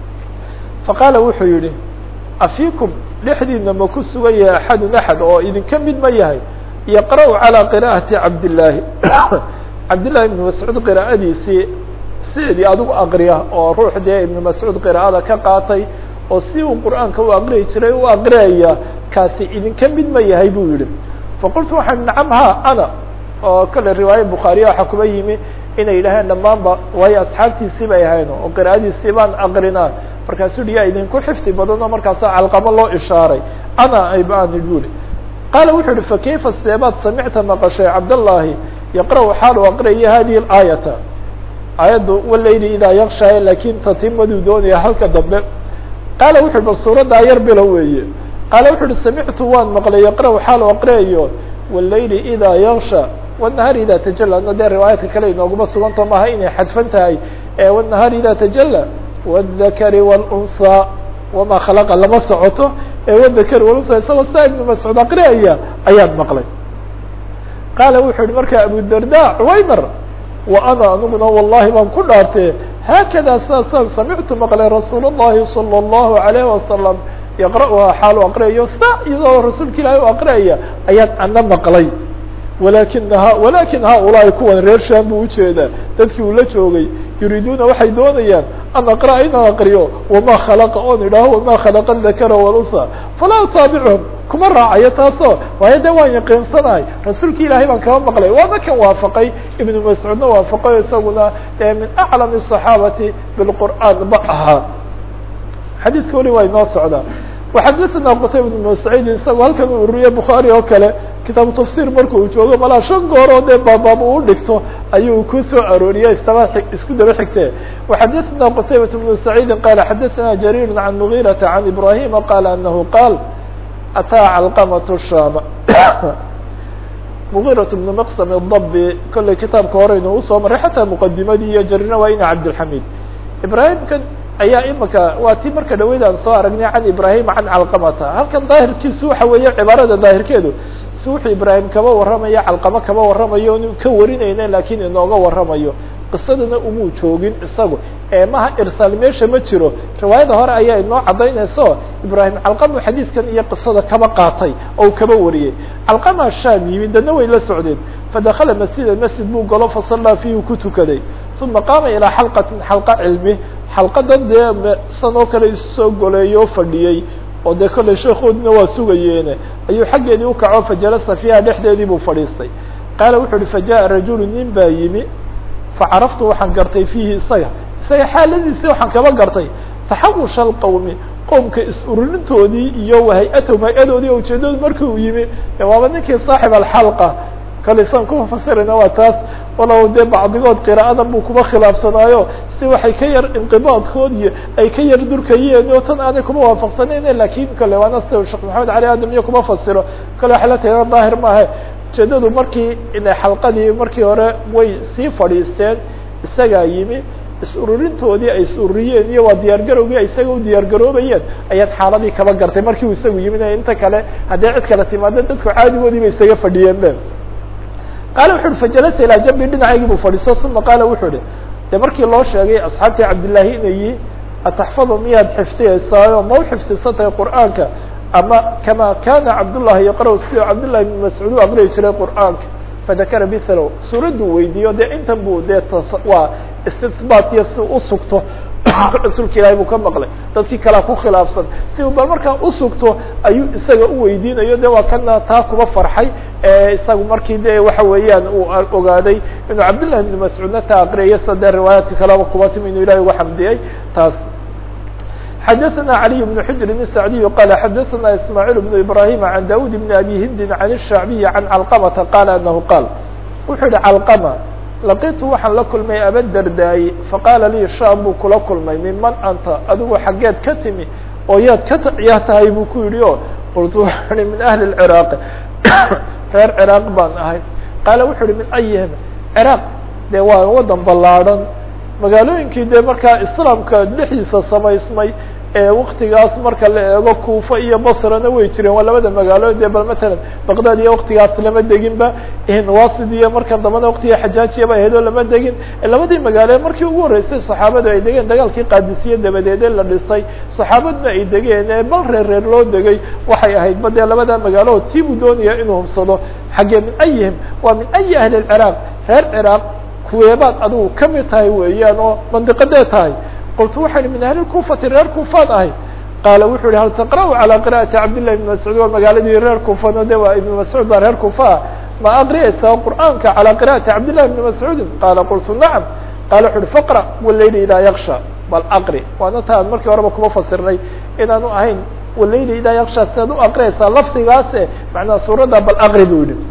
faqaala wuxuu yihi afiikum dhexdiina ma ku sugan yahay axadun axad oo idinka mid ma yahay yaqra' calىa qira'ati cabdillaahi cabdillahi ibnu mascuud qiraa'adiisii sideedii adigu aqriya oo ruux dee ibnu mascuud qiraa'ada ka qaatay oo si uu qur'aanka u aqriyi jiray u aqriyaya kaasi idinka mid ma yahay buu yihi faqultu waxaan nacam ha ana oo kale riwaaya bukhaariya waxaa kuba yimi inay yidhaaheen dhammaanba waayo asxaabtiisii bay ahayn oo qiraa'adiisii baan aqrinaa markaasuu hi yaa idinku xifdi badan oo markaasaa calqamo loo ishaaray ana aybaani buli qaala wuxuu yihi fakayfa seebaad samicta maqashay cabdallaahi yaqra' xaalu aqriyaya hadihi aayata aayaddu walayli idaa yakshaaya laakiin tatimaduu doonaya halka dambe qaala wuxu uhi bal suuraddaa yar bilo weeye qaala wuxu uhi samictu waan maqlay yaqra' xaalu aqriyayo walayli idaa yaksha wالnahaari idaa tajala ana dee riwaayaadka kale inooguma suganto maaha inay xadfan tahay wالnahaari idaa tajala wالdakari wاlأnhaa wamaa khalaqa lama socoto wاdakari wاlأnhaa isagoo saa ibnu mascuud aqriyaya ayaan maqlay qaala wuxuu yihi marka abu darda cuwaymar wa ana aniguna wallahi baan ku dhaartee haakada saasaan samictu maqlay rasuul الlahi salى الlahu عalayه wasalam yaqra'uhaa xaalu aqriyayo saa iyadoo rasuulka ilaahay u aqriyaya ayaan ana maqlay walakin haulaai kuwan reer sham buu ujeedaa dadkii uu la joogay yuriiduuna waxay doonayaan an aqra'a inaan aqriyo wamaa khalaqa oon idhaaho wamaa khalaqa dakara walunha falaa utaabichum kuma raacayo taasoo waayo dee waan yaqiinsanahay rasuulki ilaahay baan kaba maqlay waana kan waafaqay ibnu mascuudna waafaqay isaguna min aclami الصaxaabati bilqur'aan ba ahaa xadiiska weli waa inoo socdaa وxadثna qtayba بن سعيidi isagoo halkan u ururiye bukhaarي oo kale kitaabu tafsir marka uu joogo malaa 5 gooroo dee baabaab u dhigto ayuu ku soo arooriyey isku daba xigte وxadثna qtaybaة بن سعيidi qala xadثna jarيir عan مغيرة عan إbrahيma qala أنahu qaal أtىa calqمة الsham مغيرة بن مqسم الضبي kolley kitaabka horeynu usoo maray xataa mqadimadii iyo jarina waa ina cabdالحamid ibrahimkan ayaa imika waa tii marka dhaweyd aan soo aragnay can ibrahim can calqamata halkan daahirkiisu waxa weeye cibaarada daahirkeedu si wuxuu ibrahim kaba warramayo calqamo kaba warramayo inu ka warinayna lakin inooga warramayo qisadana umuu joogin isagu maha irsaal meesha ma jiro riwaayada hore ayaa inoo cadaynayso ibrahim calqama xadiidkan iyo qisada kaba qaatay oo kaba wariyey calqama sham yimid dadna way la socdeen fadakala masjid buu galo fasallaa fiihi ku tukaday uma qaama ilaa xalqatin xalqa cilmi xalqadan dee sanoo kale issoo goleeyo fadhiyey oo dee kolley sheekoodina waa sugayeene ayuu xaggeedii ukaco fajalasa fiiha dhexdeedii buu fadhiistay qaala wuxu uhi fajaءa rajulu nin baa yimi facaraftu waxaan gartay fiihi isaga xaaladiisii waxaan kaba gartay taxawusha alqowmi qowmka is-ururintoodii iyo hay-atahum hay-adoodii ujeedadu markii uu yimi waaba ninkii saaxib alxalqa kale saan kuma fasirayna waa taas walow dee bacdigood qiraa'adan buu kuma khilaafsanaayo si waxay ka yar inqibaadkood iyo ay ka yar durkayeen oo tan aanay kuma waafaqsanayne lakin kale waana sida sheekh maxamed cali aadam iyo kuma fasiro kale waxay la tahay daahir maaha ujeedadu markii inay xalqadii markii hore way sii fadhiisteen isagaa yimi is-ururintoodii ay is-ururiyeen iyo waa diyaargarowgii ay isaga u diyaargaroobayeen ayaan xaaladii kaba gartay markii uu isagu yimid inta kale haddii cid kale timaado dadku caadigoodii bay isaga fadhiyeen be qaala wuxu uhi fajalasa ilaa jambi dhinacaygii buu fadhiiso uma qaala wuxuu ihi dee markii loo sheegay asxaabtii cabdillaahi inayi ataxfadu miyaad xifdiyeysaao ma u xifdisantay qur'aanka ama kama kana cabdullahi yaqra' sidii cabdullahi ibn mascuud u aqriyi jiray qur'aanka fadakara bithalow suuradduu weydiiyo dee intan buu dee waa istisbaat iyo si u sugto rasuulka ilaahay buu ka maqlay dadkii kalea ku khilaafsan si uu bal markaa usugto ayuu isaga u weydiinayo de waa kana taa kuba farxay isagu markii de waxa weeyaan uu ogaaday inuu cabdالlahi بن mascuudna taa aqriyay sade riwaayaadka kaleba kuba timi inuu ilahay uga xamdiyey taas xdثna علي بن حجر السعدي قال xdثna اسماعيل بن إبراهيم عن داود بن أبي هند عن الشhعبي عن علقمة قال أنه قال wuxuu yihi علقمة لقيtu waxaan la kulmay abadرداي faqاla lii sham buu kula kulmay miman anta adigu xaggeed ka timi oo yaa tahay buu ku yihi o qultu waxu hi min أهli الcراaq reer cراaq baan ahay qaala wuxu uhi min أyhim cراaq de waa wadan ballaadhan magaalooyinkii de markaa islaamka dhexdiisa samaysmay waktigaas marka la eego kufa iyo basrana way jireen waa labada magaalo de bal matalan baqdad iyo waktigaas lama deginba wasid iyo markan dambana waktiga xajaajiyaba aheedoo lama degin labadii magaalo markii ugu horreysay saxaabadu ay degeen dagaalkii qaadisiye dabadeede la dhisay saxaabaduna ay degeen bal reer loo degay waxay ahayd ba dee labada magaalo tiibuu doonaya inuu hubsado xaggee min ayihim waa min ayi ahli lciraaq reer ciraaq kuweebaad adigu kamid tahay weeyaan oo mandiqadee tahay qultu waxay min ahli kufati reer kufaad ahay qaala wuxuu yihi hal taqra'u calى qira'ati cabdillahi ibn mascuud waa magaaladii reer kufano de waa ibn mascuud baa reer kufa ma aqriyaysaa qur'aanka calى qira'ati cabdillahi ibni mascuudin qaala qultu nacam qaala wuxu uhi faqra walayli idaa yaksha bal aqri waana taan markii horeba kuma fasirnay inaanu ahayn walayli idaa yaksha sidaad u aqriyaysaa lafdigaase macnaa suuradda bal aqri buu yihi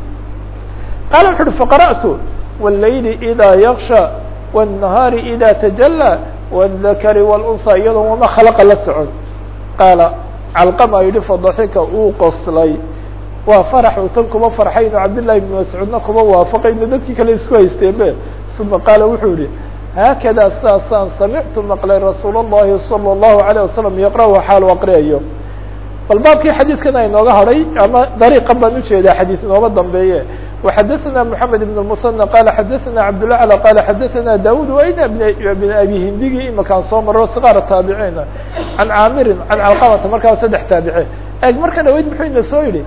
qaala wuxu uhi faqara'tu والlayli إda yaksha والنahaari إida tajalى والذakri والأnثى iyadoo wama khalaqa la socon qaala calqama yihi fadaxika uu qoslay waa farax u tan kuma farxay inu cabdالlahi بn mascuudna kuma waafaqay inu dadkii kale isku haysteen be uma qaala wuxuu yihi haakada saasaan samictu maqlay rasuul الlahi salى الlahu عalيه wasalam yaqra'u xaalu aqriyayo bal baabkii xadiidkan a inooga hadhay ama dariiqan baan ujeedaa xadiis inooga dambeeye وxadثna محamed بن المثنى qال xadثna cabdالأعلى qال xadثna daud wayna بn abi hindigi imakaan soo maro sqاar taabiciina عan caamirin عan calqamata markaa 3 taabice eg marka dhaweyd muxuu ina soo yihi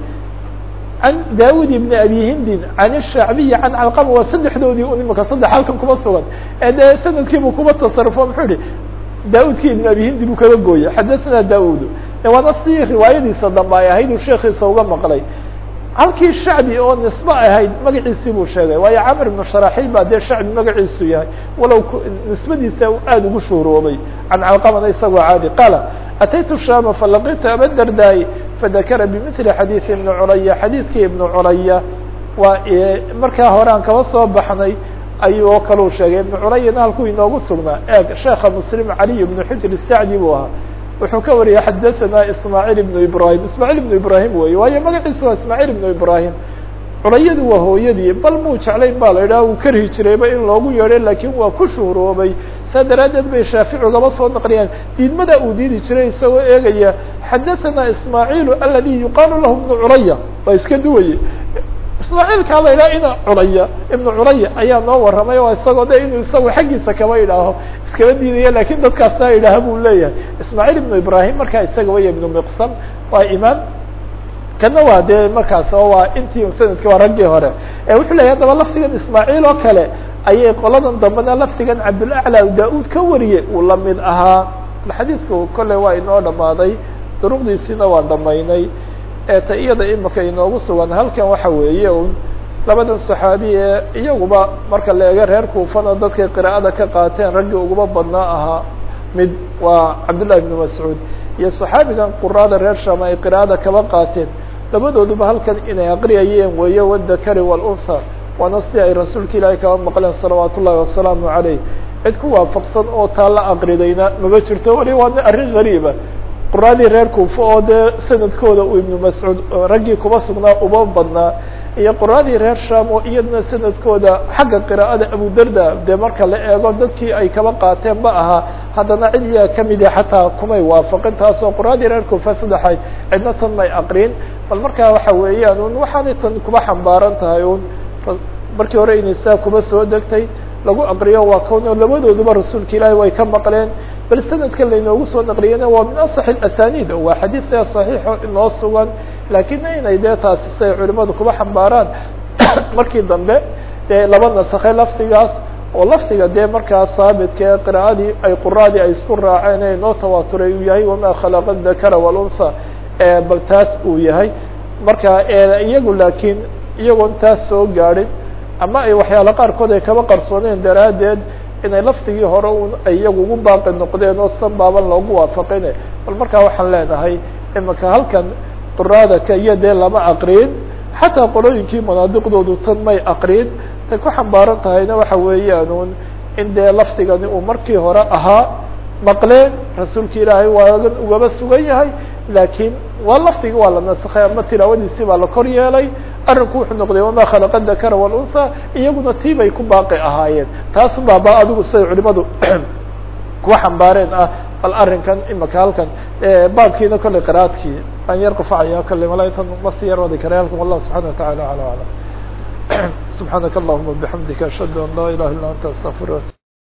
عan daud بn abi hindin عan الshacbiyi عan calqama waa saddexdoodii un imaka saddex halkan kuma sugan ee dee sanadkiibu kuma tasarufo muxuu yihi daudki ibn abi hindi buu kaga gooye xadثna daud waana si riwaayadiisa dambe ay ahayd uu sheekiisa uga maqlay halkii shacbi oo nisbe ahayd magaciisii buu sheegay waayo camr ibnu sharaxiil baa dee shacbi magaciisu yahay walow nisbadiisa aada ugu shuhroobay can calqamana isagoo caadi qaala ataytu shama falaqitu abadardaayi fadakara bimili xadiidi ibni culaya xadiidkii ibnu culaya waa markaa hore aan kaba soo baxnay ayuu oo kaleu sheegay ibnu culayana halkuu inoogu sugnaa eeg sheekha muslim caliy ibnu xujr sacdi buu ahaa wuxuu ka wariyay xadaثna ismaaعيل ibn ibrahim ismaaعيل ibn ibrahim wey waayo magaciisa waa ismaaعيل ibn ibrahim culayadu waa hooyadii bal muu jeclayn ba la yidhaha uu karhi jirayba in loogu yeedhay lakin waa ku shuhroobay saa daraaddeed bay shaafici ugaba soo naqliyaan diidmada uu diidi jiray isagoo eegaya xadaثna ismaaعيل aladi yuqaalu lahu ibn culaya waa iska duwaye ismaaعيilkaa la yidhaha ina culaya ibn culaya ayaa noo warramay oo isagoo de inuu isagu xaggiisa kaba idhaaho iskaba diidaya lakin dadkaasaa idhaaha buu leeyahay ismaaعيل ibn ibrahim markaa isaga way ibnu miqsam waa imaam kana waa dee markaas oo waa intii sanadki waa raggii hore wuxuu leyahy haddaba lafdigan ismaaعيل oo kale ayay qoladan dambena lafdigan cabdالأعlى da-ud ka wariyey uu lamid ahaa xadiidku kolley waa inoo dhamaaday duruqdiisiina waa dhamaynay ta iyada imika inoogu sugan halkan waxa weeye un labadan صaxaabi ee iyaguba marka la eego reer kuufana dadkay qira'ada ka qaateen raggii uguba badnaa ahaa mid waa cabdالlahi بn mascuud iyo صaxaabigan quraada reer sham ay qira'ada kaba qaateen labadooduba halkan inay aqriyayeen weeye wالdakri والأnثى waana si ay rasuulka ilaahay kaba maqleen salawaat ullahi wasalaamu عaleyh cid ku waafaqsan oo taa la aqridayna maba jirto wali waana arrin gariiba quraadii reer kuufa oo dee sanadkooda uu ibnu mascuud raggii kuba sugnaa uba badnaa iyo quraadii reer sham oo iyadna sanadkooda xagga qira'ada abudarda dee marka la eego dadkii ay kaba qaateen ba ahaa haddana cid iyaa kamid ah xataa kumay waafaqin taasoo quraadii reer kuufa saddexayd cidna tan may aqrin bal markaa waxa weeyaan un waxaanay tan kuba xambaaran tahay un markii hore inay saa kuba soo degtay lagu aqriyo waa kowno labadooduba rasuulka ilaahi way ka maqleen bal sanadkan lainoogu soo naqliyana waa min asax asanid oo waa xadiid ee saxiixo inoo sugan lakin inay dee taasi say culimadu kuba xambaaraan markii dambe dee laba nasakhay lafdigaas oo lafdiga dee markaa haabitka ee qira'adii ay quraadii ay isku raaceen ee noo tawaaturay uu yahay wamaa khalaqa dakara walunha bal taas uu yahay marka iyagu laakiin iyagoon taas soo gaadhin ama ay waxyaala qaarkood ay kaba qarsooneen daraaddeed inay lafdigii hore ay iyagu ugu baaqi noqdeen oo san baaban loogu waafaqine bal markaa waxaan leenahay imaka halkan quraada ka iyo dee lama aqriin xataa qolooyinkii manaadiqdoodu tan may aqriin tay ku xambaaran tahayna waxa weeyaan in dee lafdigani uu markii hore ahaa maqleen rasuulka ilaahay waagan ugaba sugan yahay laakiin waa lafdigi waa la nasakhay ama tilaawadiisii baa la kor yeelay arrinku wuxuu noqday wamaa khalaqa dakara walunha iyaguna tii bay ku baaqi ahaayeen taasun baaba adigu siday culimadu kuwa xambaareen ah bal arrinkan imaka halkan baabkiina kolley qiraadkii aan yar qufacaya kolley malaa intan masi yar wadi kara halkan wallahu subxana watacala ala aclam subxaanaka allahuma bixamdika ashhadu an laa ilaha illa anta astaqfirka